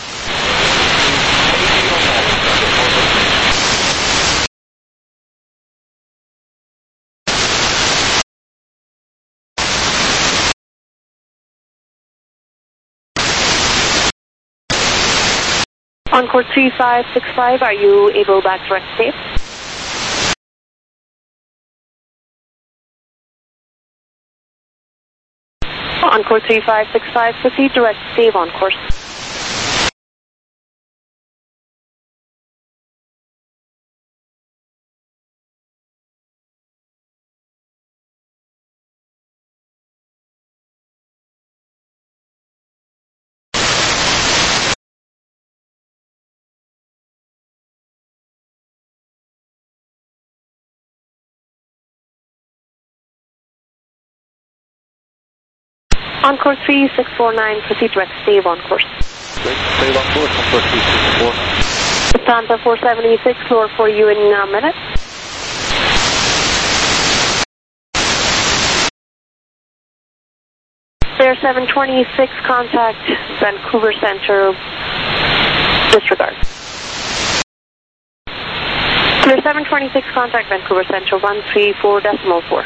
Encore 3565, are you able back direct safe? Encore 3565, proceed direct save on course. Encore 3649, proceed direct save on course. Save on course, Encore 3649. Lufthansa 476, lower for you in a minute. Clear 726, contact Vancouver Center, disregard. Clear 726, contact Vancouver Center, 134.4.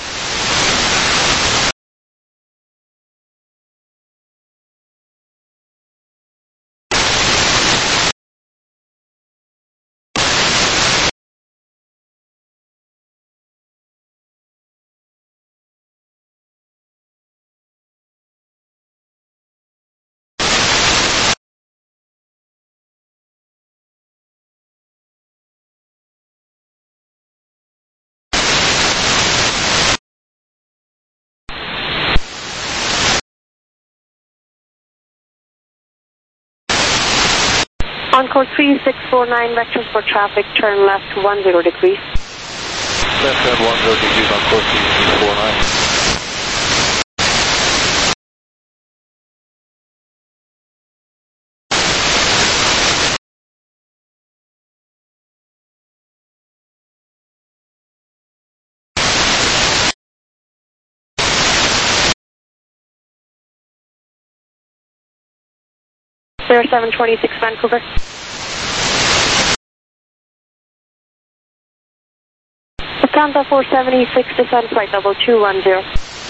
Encore 3649, vectors for traffic, turn left 10 degrees. Left turn 10 degrees on course 3649. Clear 726, Vancouver. Lufthansa 476, descend flight level 210.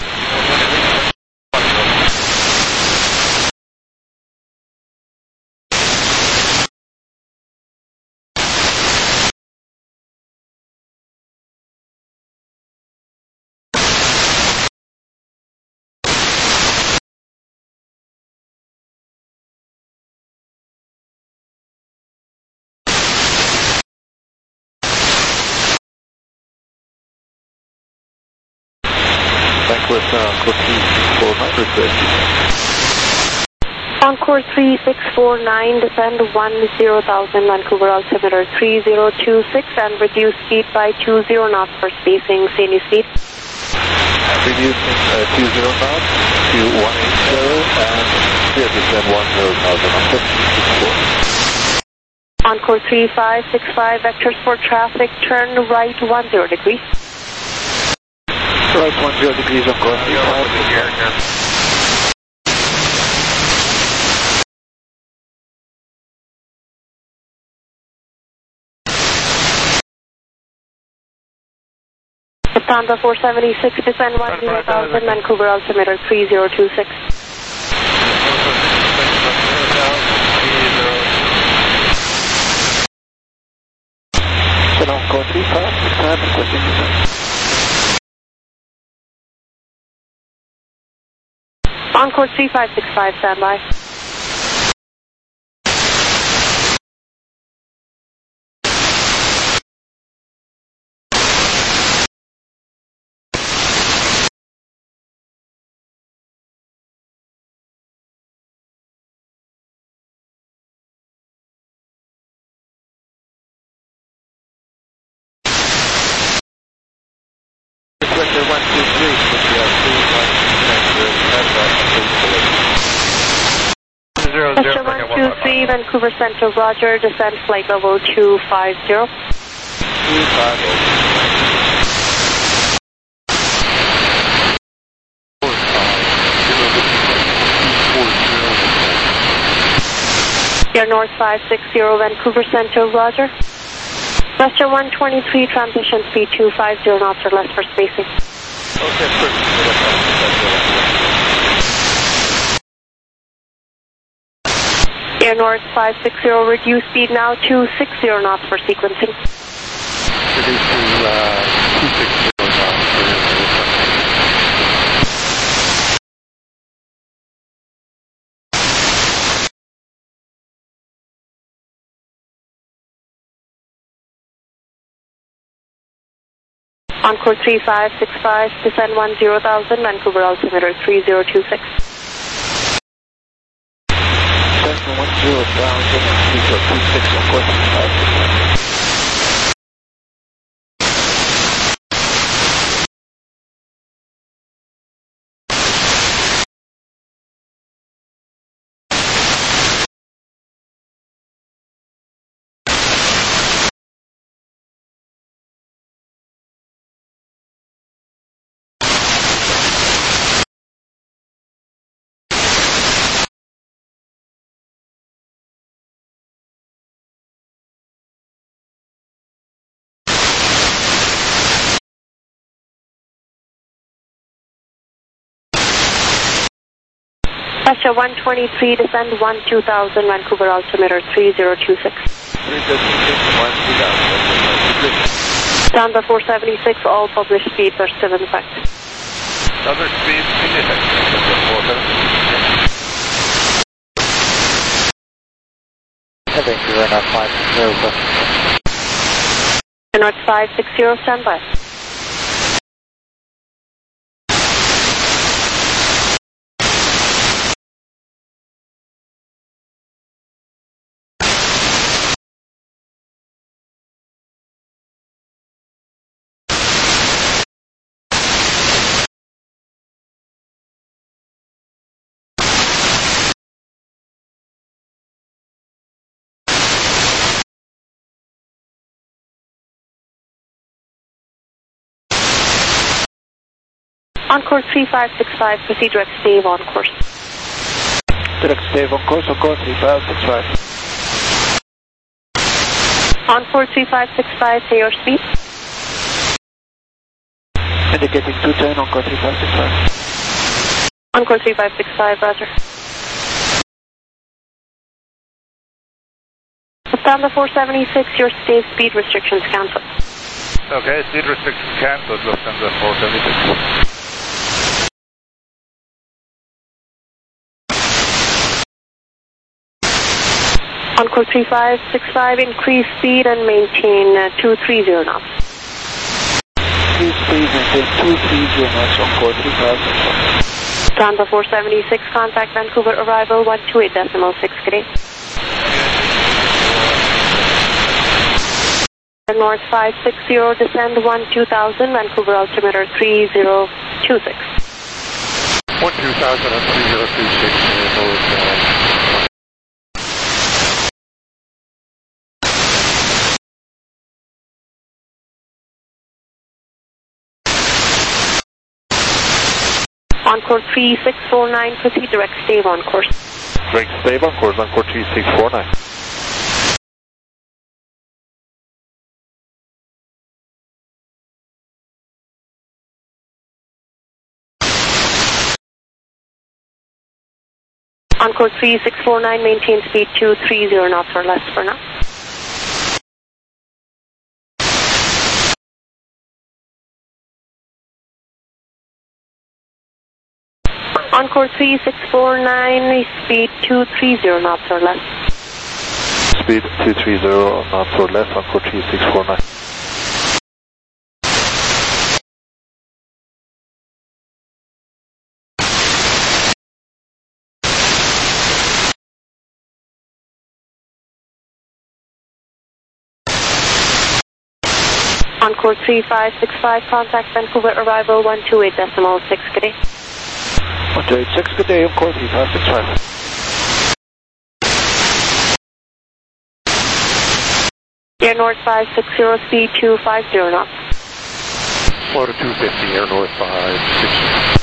Encore 3649, descend 10,000, Vancouver altimeter 3026, and reduce speed by 20 knots for spacing. Same speed. Reducing 20 knots to 180 and clear descend 10,000 on 5064. Encore 3565, vectors for traffic, turn right 10 degrees. Right 10 degrees on course 35. Lufthansa 476, descend 10,000, Vancouver altimeter 3026. So now go 3565, requesting descent. Encore 3565, standby. Requester 123, Vector 123, Vancouver Centre, roger, descend flight level 250. 250. Air North 560, Vancouver Centre, roger. Vector 123, transition speed 250 knots or less for spacing. Okay, perfect. Air North 560, reduce speed now 260 knots for sequencing. Reduce to 260 knots for Encore 3565, descend 10,000, Vancouver altimeter 3026. Cessna 10,000, 3026 on course 3565. Vector 123, descend 12,000, Vancouver altimeter 3026. Lufthansa 476, all published speeds are still in effect. Other speeds in effect. Vancouver North 560. North 560, standby. Encore 3565, proceed direct stave on course. Direct stave on course 3565. Encore 3565, say your speed. Indicating 210, Encore 3565. Encore 3565, roger. Lufthansa 476, your stage speed restrictions cancelled. Okay, speed restrictions cancelled, Lufthansa 476. Encore 3565, increase speed and maintain 230 knots. Increase speed, maintain 230 knots, Encore 3565. Lufthansa 476, contact Vancouver arrival 128.6, good day. North 560, descend 12000, Vancouver altimeter 3026. 12000 on 3026, north. Encore 3649, proceed direct stave on course. Direct stave on course, Encore 3649. Encore 3649, maintain speed 230 knots or less for now. Encore 3649, speed 230 knots or less. Speed 230 knots or less, Encore 3649. Encore 3565, contact Vancouver arrival 128.6, good day. 186, good day, Encore 3565. Air North 560, speed 250 knots. Florida 250, Air North 560.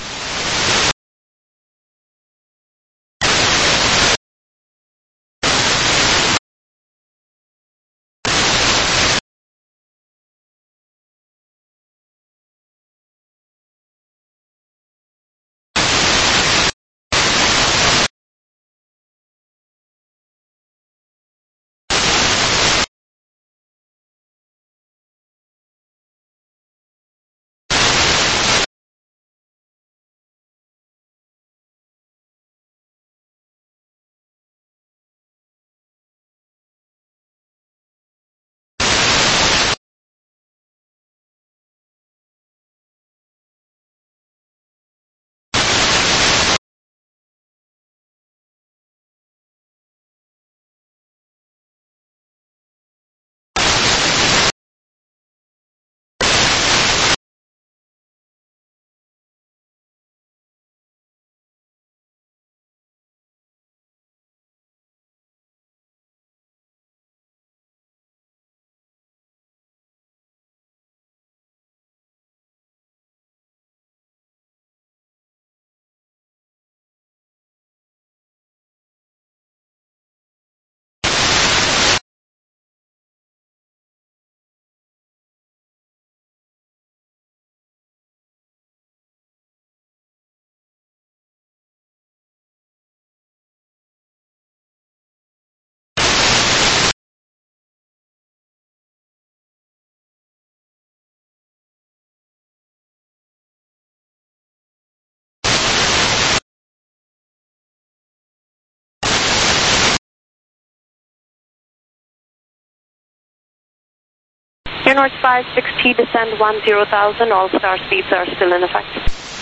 Air North 560, descend 10,000, all star speeds are still in effect.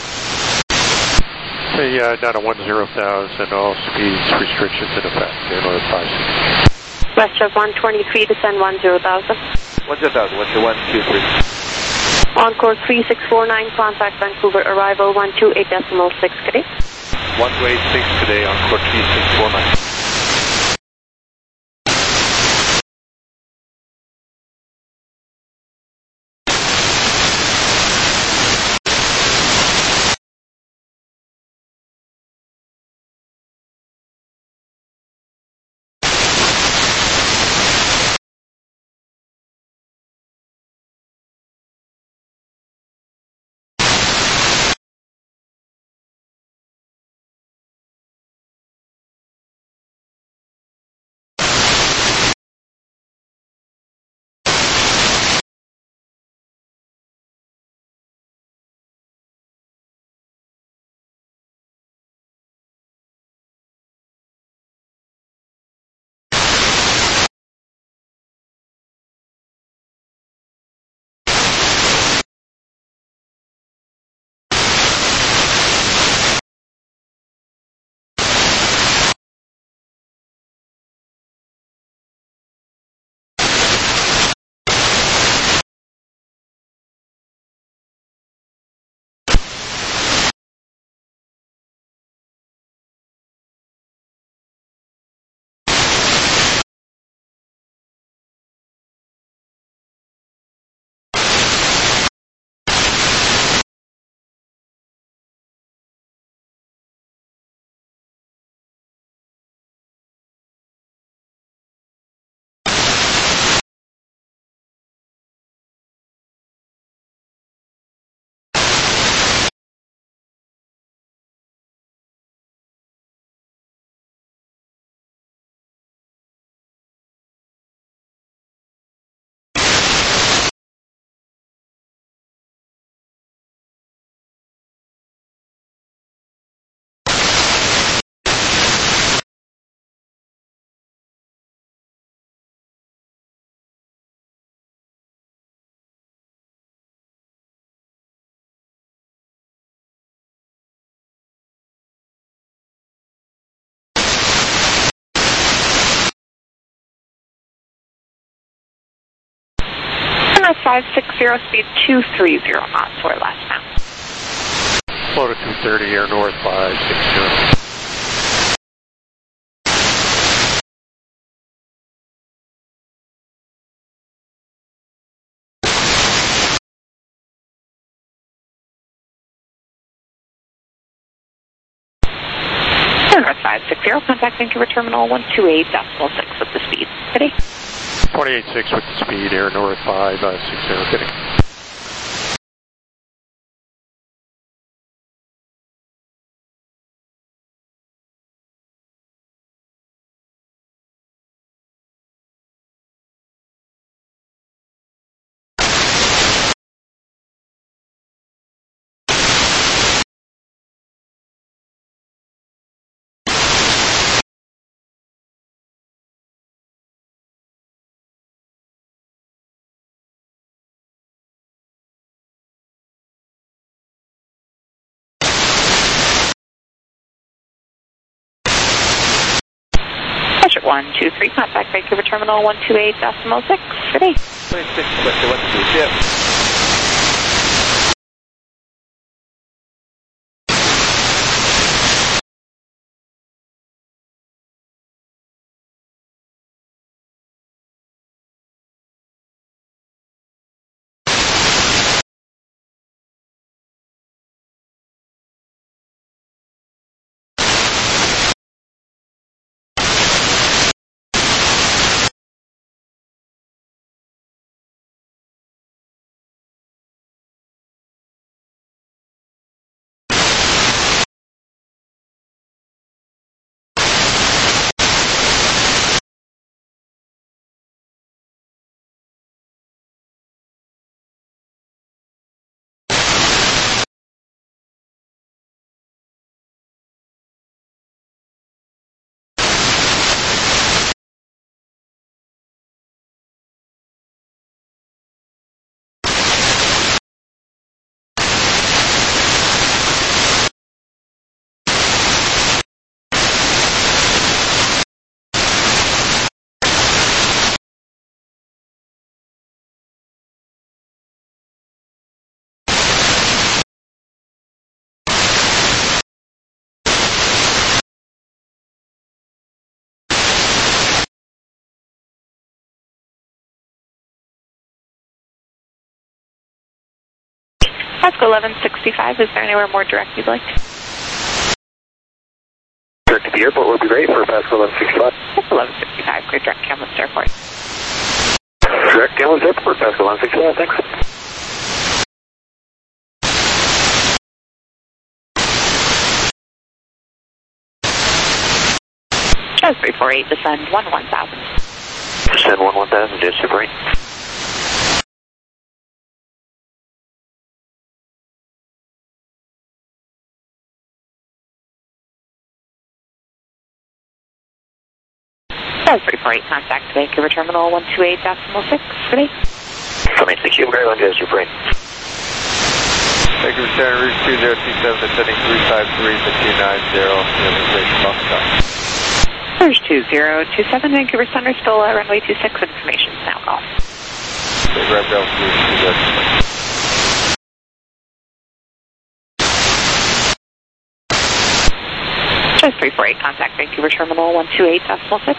Say down to 10,000, all speeds restrictions in effect, Air North 560. WestJet 123, descend 10,000. 10,000, what's the 123? On course 3649, contact Vancouver arrival 128.6, good day. 1286 today on course 3649. Center 560, speed 230 knots or less now. Flow to 230, air north 560. North 560, contact Vancouver Terminal 128.6 with the speed. Ready? 28.6 with the speed, air north 560, kidding. Measure 123, contact Vancouver Terminal 128.6. Ready? 26, yep. Pasco 1165, is there anywhere more direct you'd like? Direct to the airport would be great for Pasco 1165. Pasco 1165, great direct Kamloops Airport. Direct Kamloops Airport, Pasco 1165, thanks. Jazz 348, descend 11000. Descend 11000, Jazz Super 8. Jazz 348, contact Vancouver Terminal 128.6. Ready? Come in, thank you very much, Jazz Super 8. Vancouver Center, route 2027, descending 353 to 290, reservation off the top. There's 2027, Vancouver Center, still runway 26, information is now off. Okay, grab altitude 2027. Jazz 348, contact Vancouver Terminal 128.6.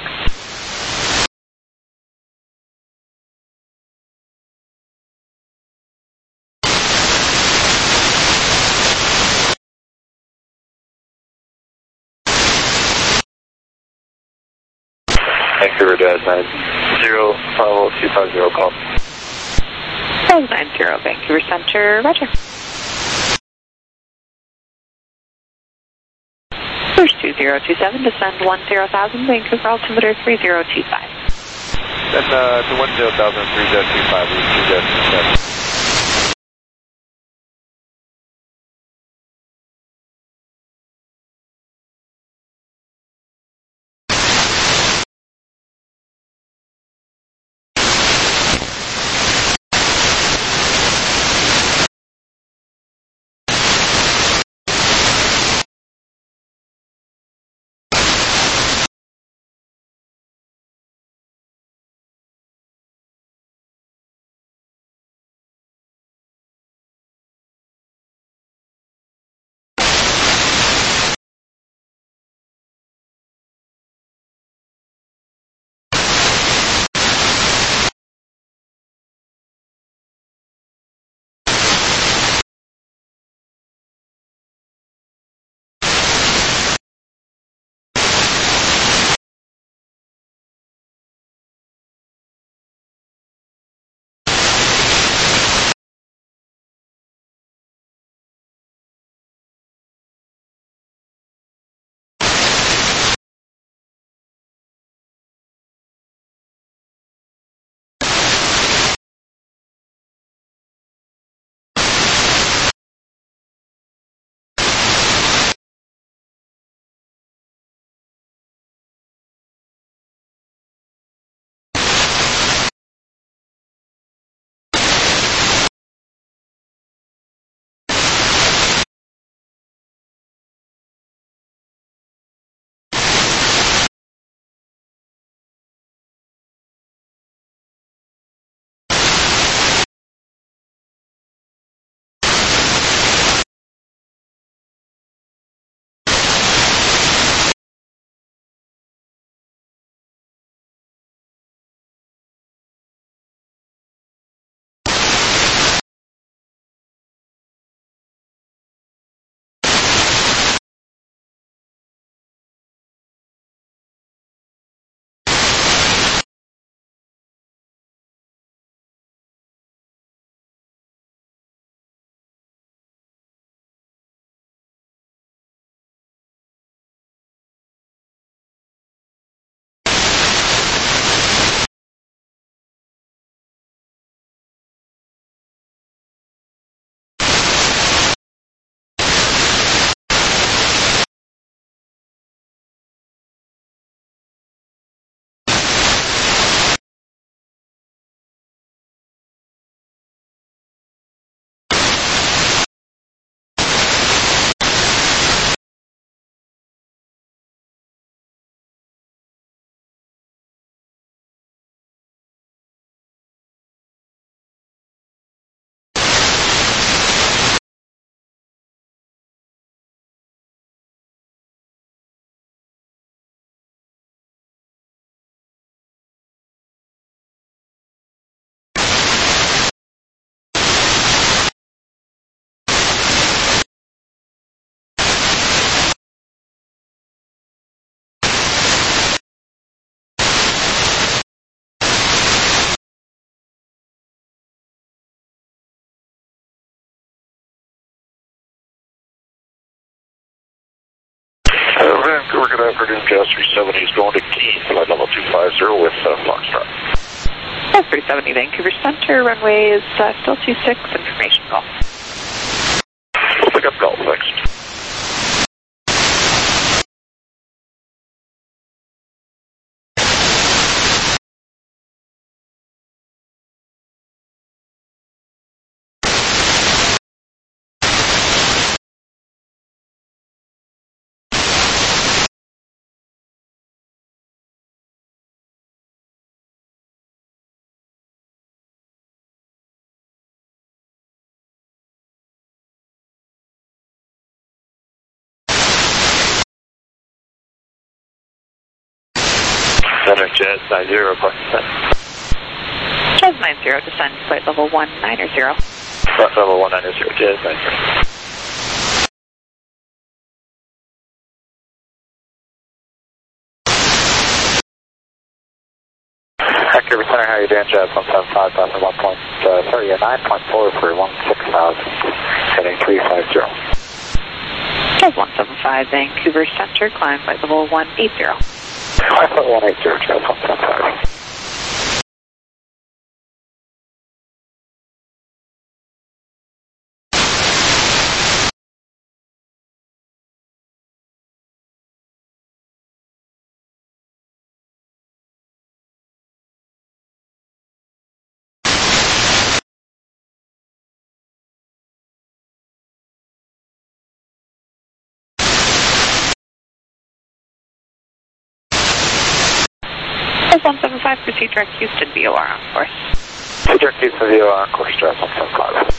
Vancouver Jazz 90, Bravo 250, call. Jazz 90, Vancouver Center, roger. First 2027, descend 10,000, Vancouver altimeter 3025. Then to 10,000, 3025, route 2027. Working effort in Jazz 370 is going to Keene, flight level 250 with Foxtrot. Jazz 370 Vancouver Center, runway is still 26, information call. We'll pick up golf, thanks. Center Jazz 90, request descent. Jazz 90, descend, flight level 190. Flight level 190, Jazz 90. Vancouver Center, how are you doing? Jazz 175, passing 1.39.4 for 16,000, heading 350. Jazz 175 Vancouver Center, climb flight level 180. Climb flight 180, Jazz 175. Jazz 175, proceed direct Houston, VOR on course. Direct Houston, VOR on course, Jazz 175.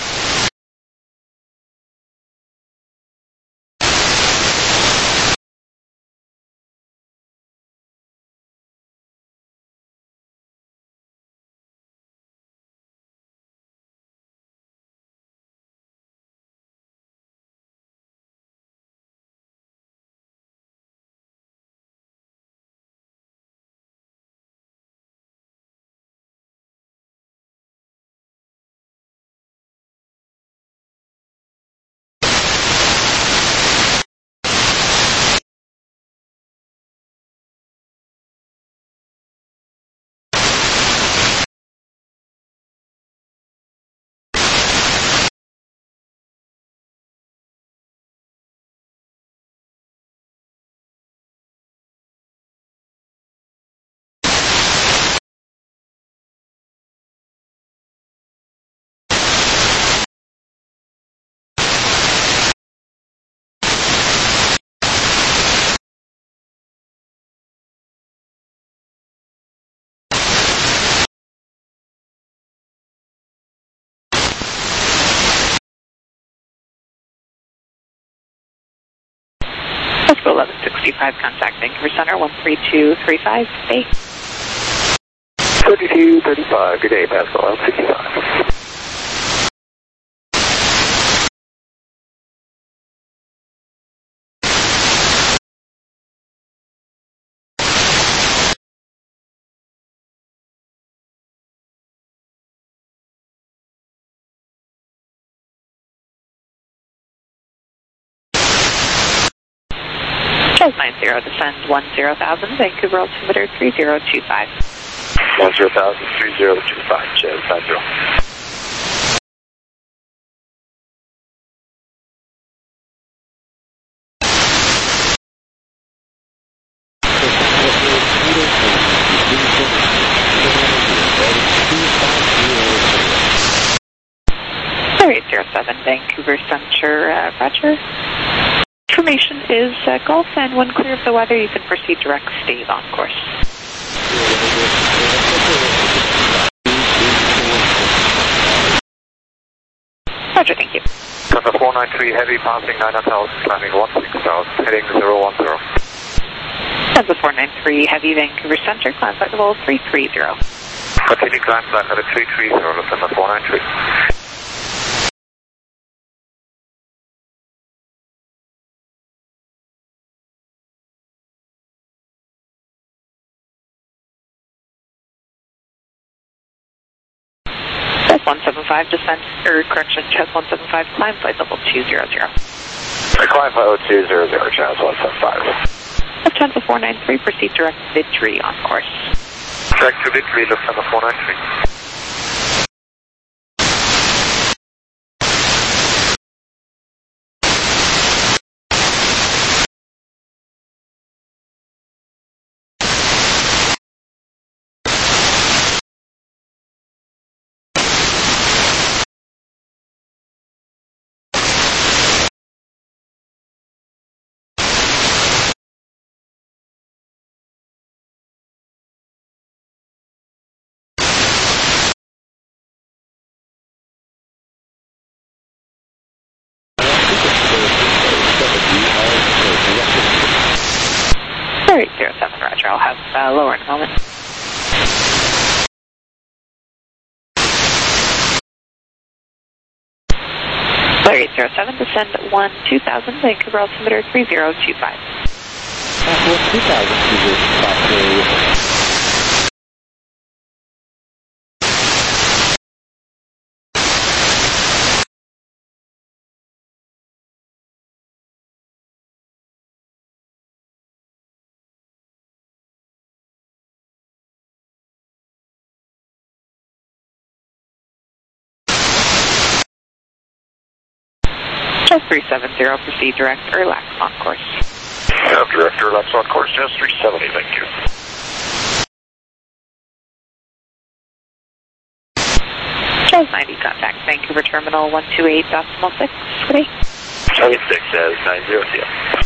Oscar 1165, contact Vancouver Center, 13235, Bay. 3235, good day, Pascal 1165. Jazz 90, descend 10,000, Vancouver altimeter 3025. 10,000, 3025, Jazz 90. Area 07, Vancouver Center, Roger. Information is Gulf, and when clear of the weather, you can proceed direct stave on course. Roger, thank you. Cessna 493 Heavy, passing 9,000, climbing 16,000, heading 010. Cessna 493 Heavy, Vancouver Center, climb flight level 330. Continue climb flight level 330, Cessna 493. Jazz 175, descent, Jazz 175, climb flight level 200. Climb flight level 200, Jazz 175. Lufthansa 493, proceed direct Victory on course. Direct to Victory, Lufthansa 493. Sorry, 07, Roger. I'll have lower in a moment. Sorry, 07, descend 2000, Vancouver altimeter 3025. 2000, 3025. Just 370, proceed direct Erlax on course. Direct Erlax on course, just 370, thank you. Just 90, contact Vancouver Terminal 128.6, good day. 76, 90, yeah.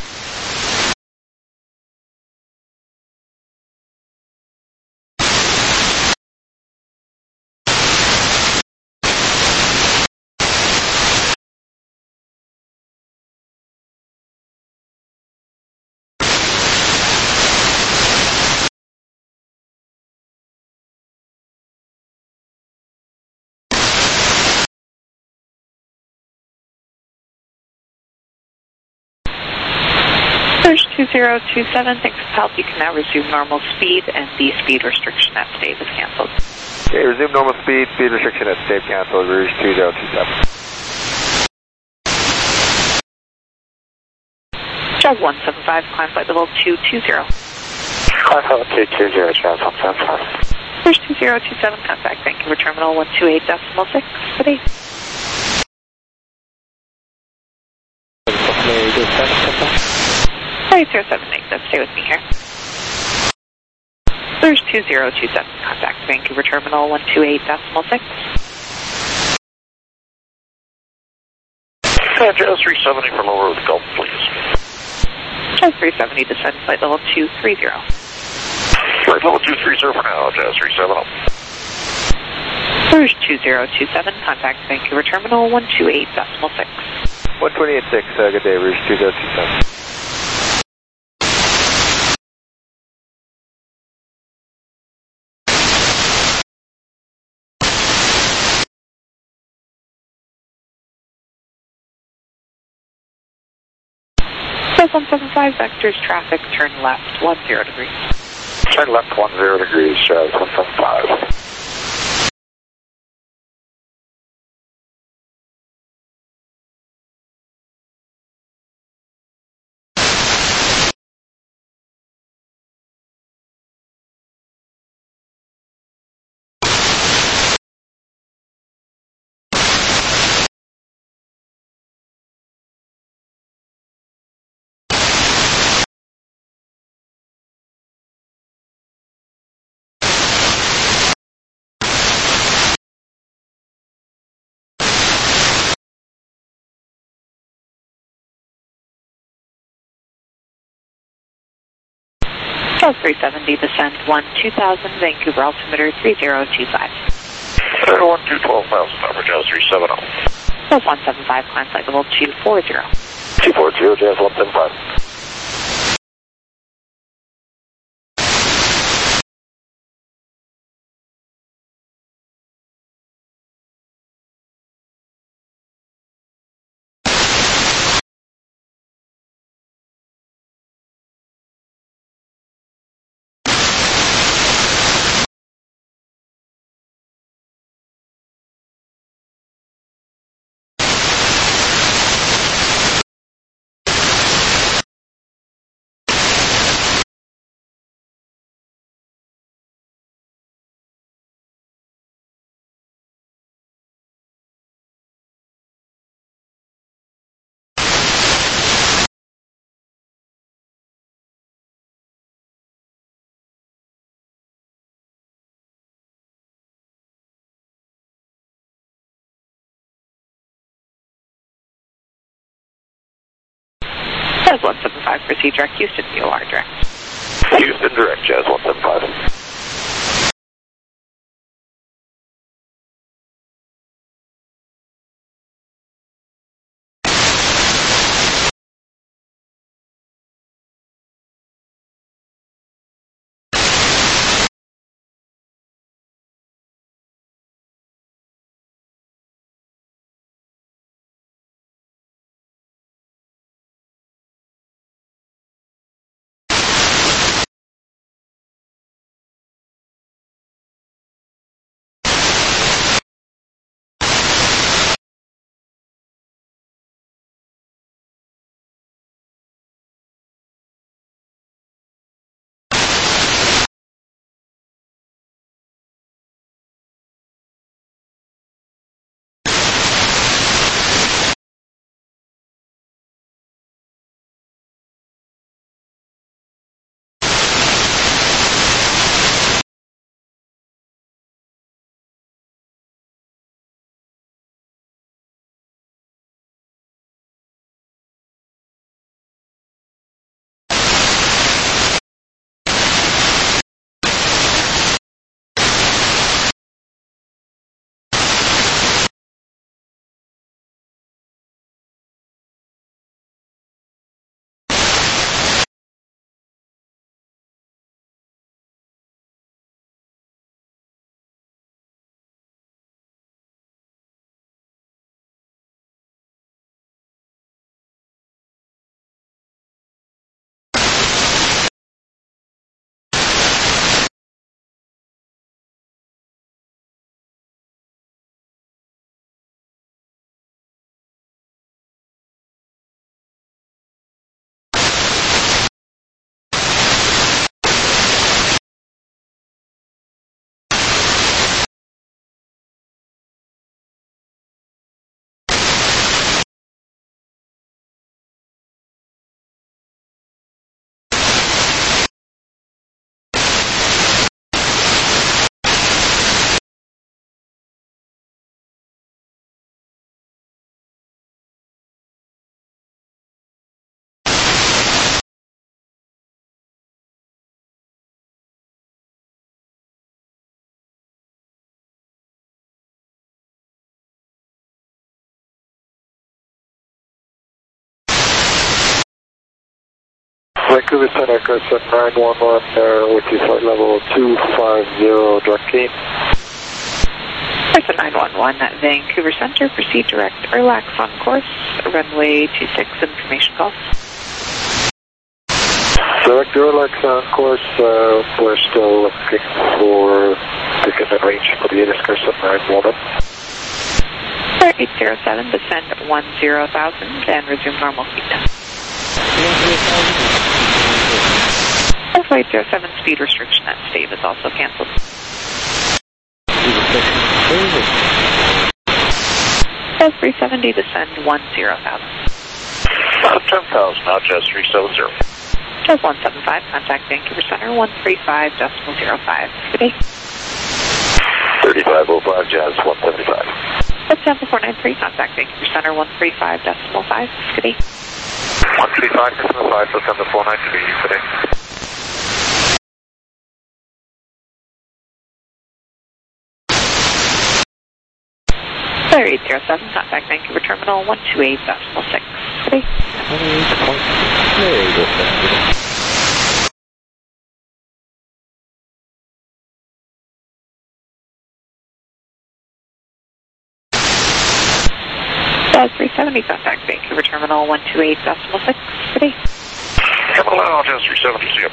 Surge 2027, thanks for help. You can now resume normal speed, and the speed restriction at Stave is canceled. Okay, resume normal speed, speed restriction at Stave canceled, Rouge 2027. Jog 175, climb flight level 220. Climb level 220, Jog 175. Surge 2027, contact Vancouver Terminal 128.6, good day. Sorry, 07, negative, stay with me here. Surge 2027, contact Vancouver Terminal 128.6. Just 370 for lower of the Gulf, please. Just 370, descend flight level 230. Flight level 230 for now, just 370. Surge 2027, contact Vancouver Terminal 128.6. 128.6, good day, Rouge 2027. Just 175, vectors traffic, turn left 10 degrees. Turn left 10 degrees, 175. South 370, descend 2000, Vancouver altimeter 3025. 12 miles an hour, Jazz 370. South 175, climb flight level 240. 240, Jazz 175. Jazz 175, proceed direct Houston, VOR direct. Houston direct, Jazz 175. Vancouver Center, Carson 911, with you flight level 250, direct key. Carson 911 at Vancouver Center, proceed direct RLAX on course, runway 26, information call. Direct RLAX on course, we're still looking for picking the range for the ATIS Carson 911. 807, descend 10,000 and resume normal speed. Flight 07 speed restriction at Stave is also canceled. Jazz 370, descend 10,000. 10,000, now Jazz 370. Jazz 175, contact Vancouver Center 135.05. Good day. 3505, Jazz 175. That's Tampa 493, contact Vancouver Center 135.5. Good day. 135.5, September 493, good day. 807, contact Vancouver Terminal 128.6. Good day. 28.6. Jazz 370, contact Vancouver Terminal 128.6. Good day. Terminal now, Jazz 370, see you.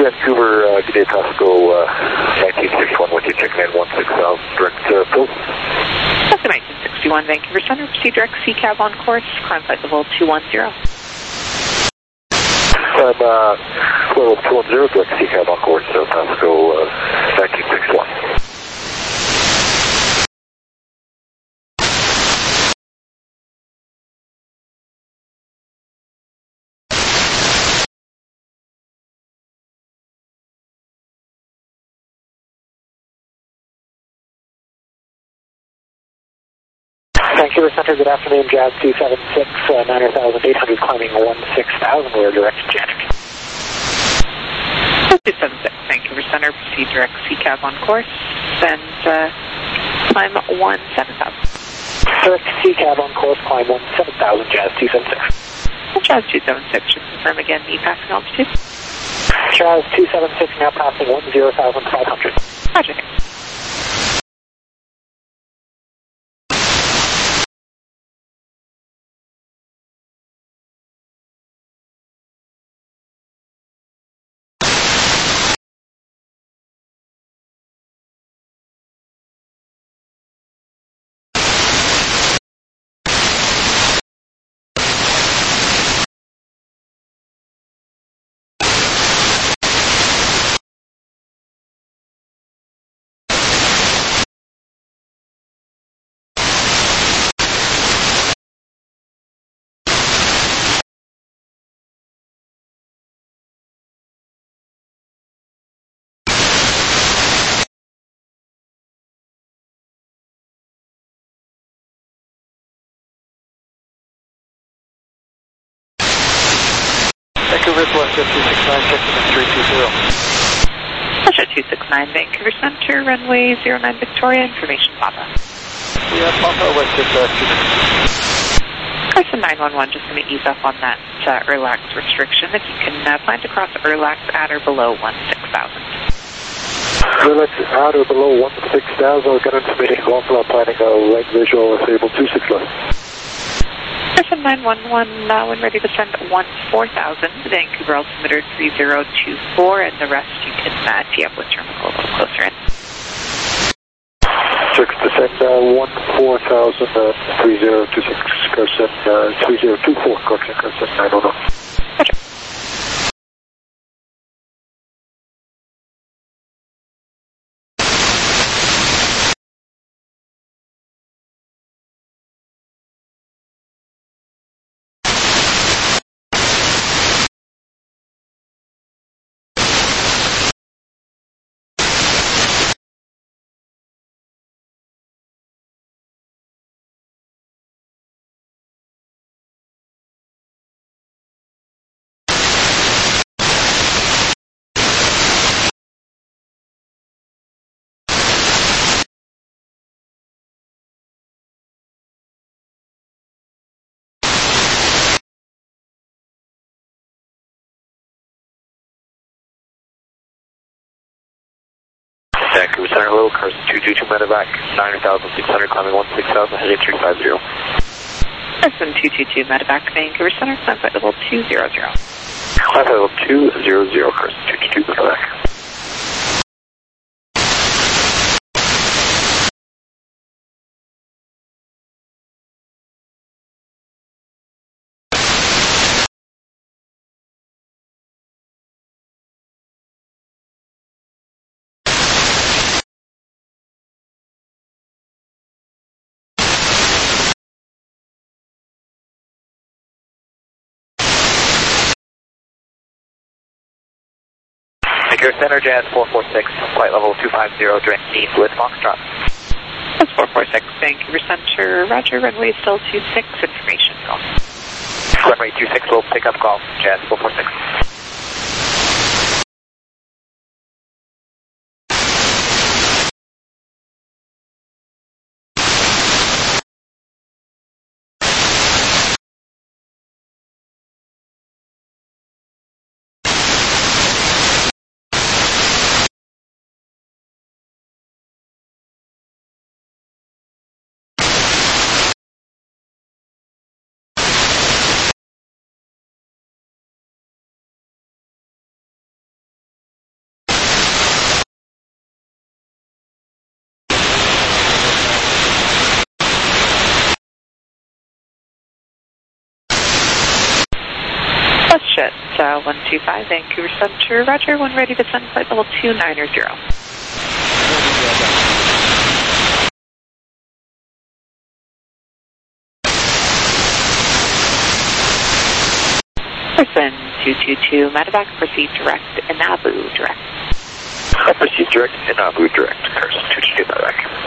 Vancouver, good day, Pasco, 1961, with you checking in 16,000, direct Phil. Pasco 1961, Vancouver Center, proceed direct CCAB on course, climb flight level 210. Climb level 210, direct CCAB on course, Pasco 1961. Vancouver Center, good afternoon, Jazz 276, 9,800, climbing 16,000, we're direct Janik. 276, Vancouver Center, proceed direct CCAB on course, and climb 17,000. Direct CCAB on course, climb 17,000, Jazz 276. Jazz 276, just confirm again the passing altitude. Jazz 276, now passing 10,500. Roger. Vancouver, Celestia 269, checking in 320. Celestia 269, Vancouver Center, runway 09 Victoria, information Papa. Yeah, Papa, Westjet 269. Carson 911, just going to ease up on that ERLAX restriction. If you can plan to cross ERLAX at or below 16,000. ERLAX at or below 16,000, I'll get information, golf flight planning, light visual, disable 26 left. Carson 911, when ready to send 14,000, Vancouver altimeter 3024, and the rest you can tee up with terminal a little closer in. Check to send 14,000, 3026, Carson 3024, Carson 911. Roger. Vancouver Center, hello, Carson 222, medevac, 9,600, climbing 16,000, heading 350. Carson 222, medevac, Vancouver Center, climb flight level 200. Climb flight level 200, Carson 222, medevac. Vancouver Center, Jazz 446, flight level 250, direct east with Foxtrot. That's 446, Vancouver Center, roger, runway still 26, information golf. Runway 26 will pick up golf, Jazz 446. Question 125, Vancouver Center, Roger, when ready to send flight level 290. Person 222, medevac, proceed direct, Inabu direct. Proceed direct, Inabu direct, Carson 222 medevac.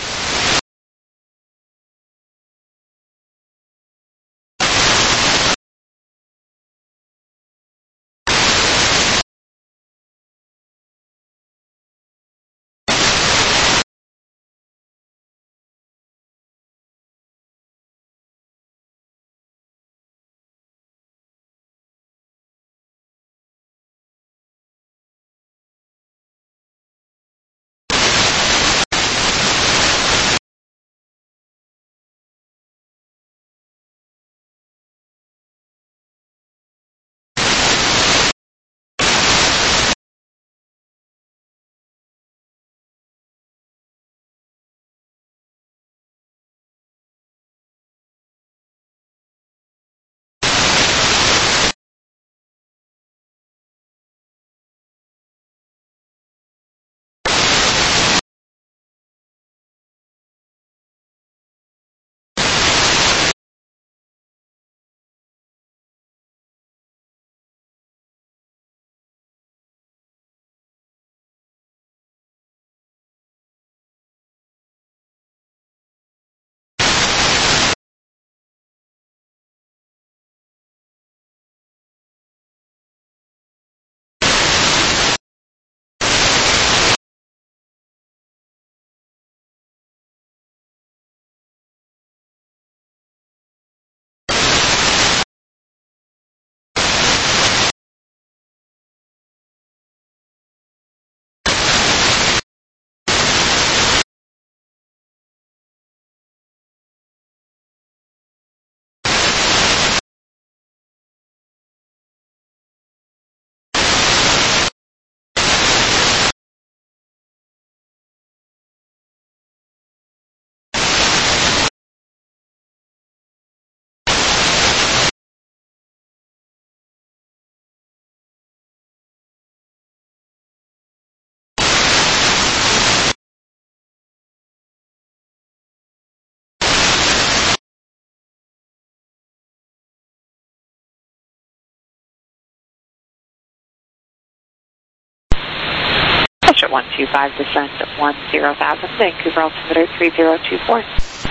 Pressure 125, descent at 10,000, Vancouver altimeter 3024.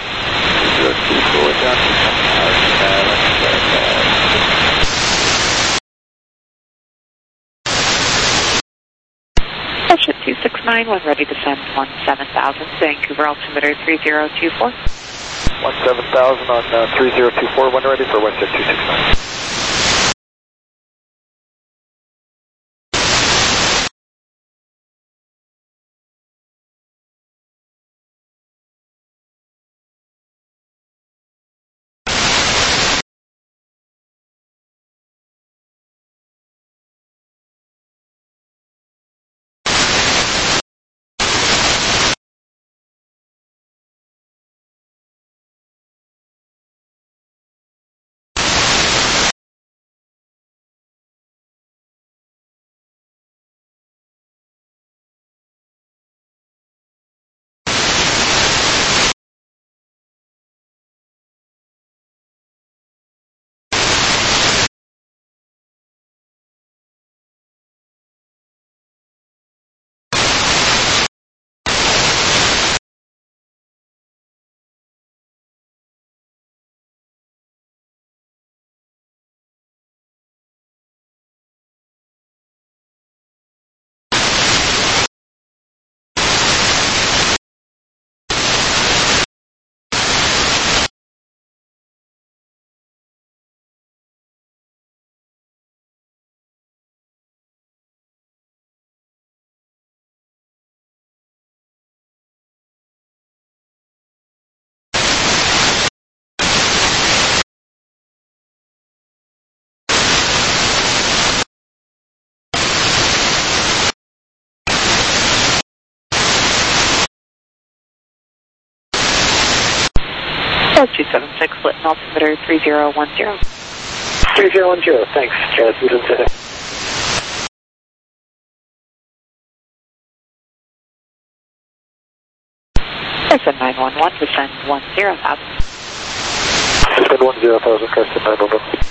3024, down Pressure 269, when ready to send 17,000, Vancouver altimeter 3024. 17,000 on 3024, when ready for Westjet 269. Flight 276, Lytton altimeter 3010. 3010, thanks, Jazz, Newton Center. Carson 911, descend 10,000. Descend 10,000, Carson 911.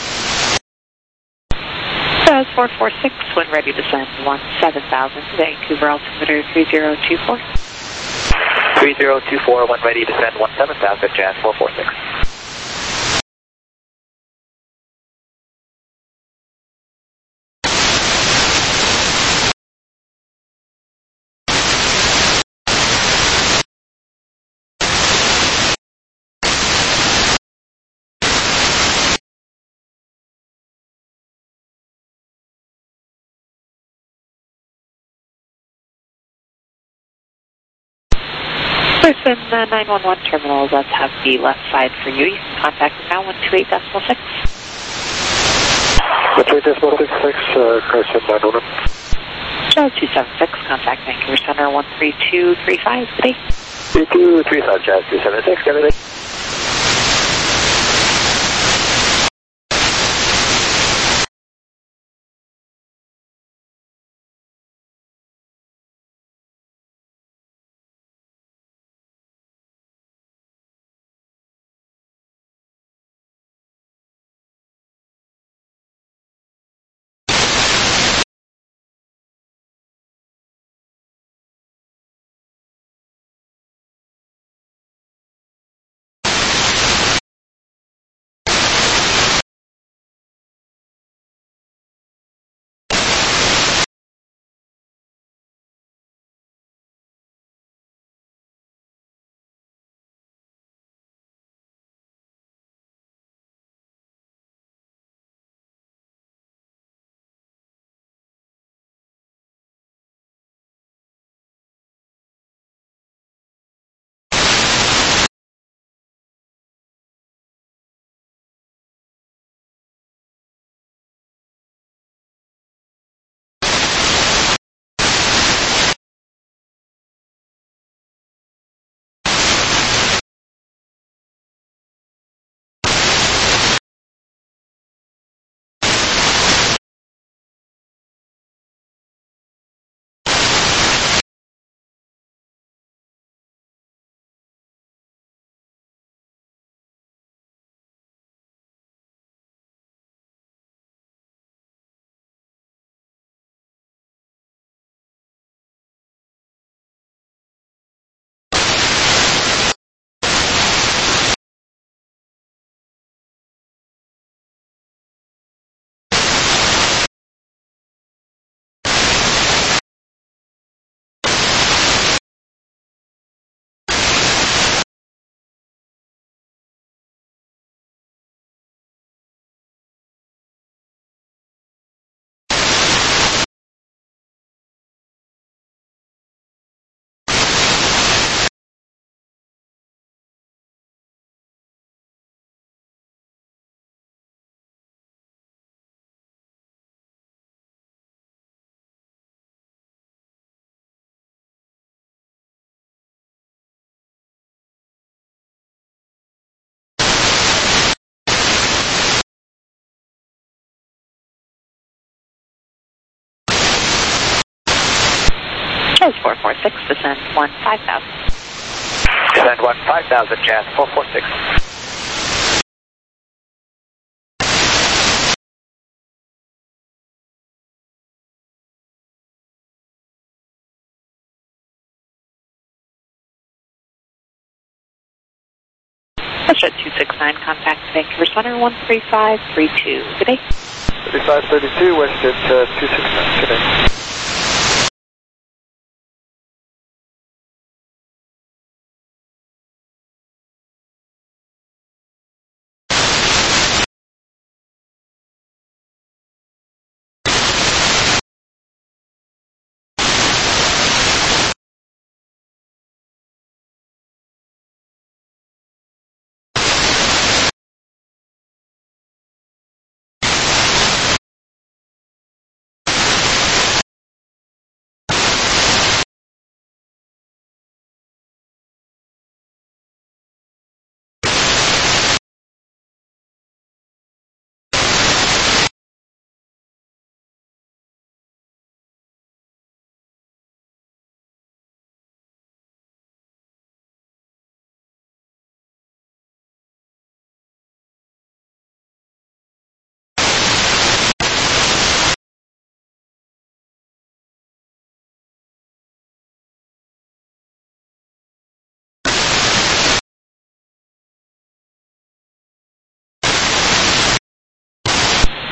Jazz 446, when ready to send 17,000, Vancouver altimeter 3024. 3024, when ready to send 17,000, Jazz 446. Person 911 terminal does have the left side for you. You can contact them now, 128.6. 128.66, Carson 911. Jazz 276, contact Vancouver Center 13235 today. 3235, Jazz 276, everything. Jazz 446, descend 15,000. Descend 15,000, Jazz 446. Shed 269, contact Vancouver Center 13532 today. 3532, Westjet 269 today.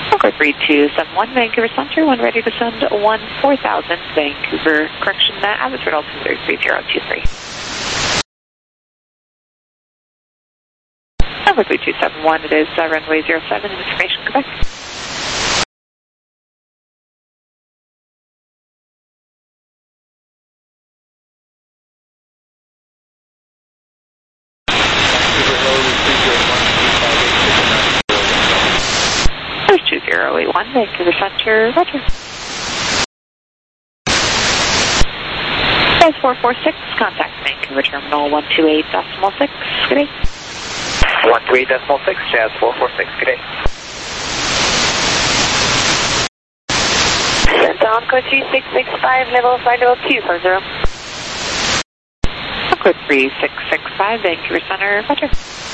Echo 3271, Vancouver Center, one ready to send 4000, Vancouver, correction, Abbotsford altimeter 3023. Echo 3271, it is runway 07, information, Quebec. There's 2081, Vancouver Center, roger. Jazz 446, contact Vancouver Terminal 128.6, good day. 128.6, Jazz 446, good day. Down code 3665, level flight level 240. Code 3665, Vancouver Center, roger.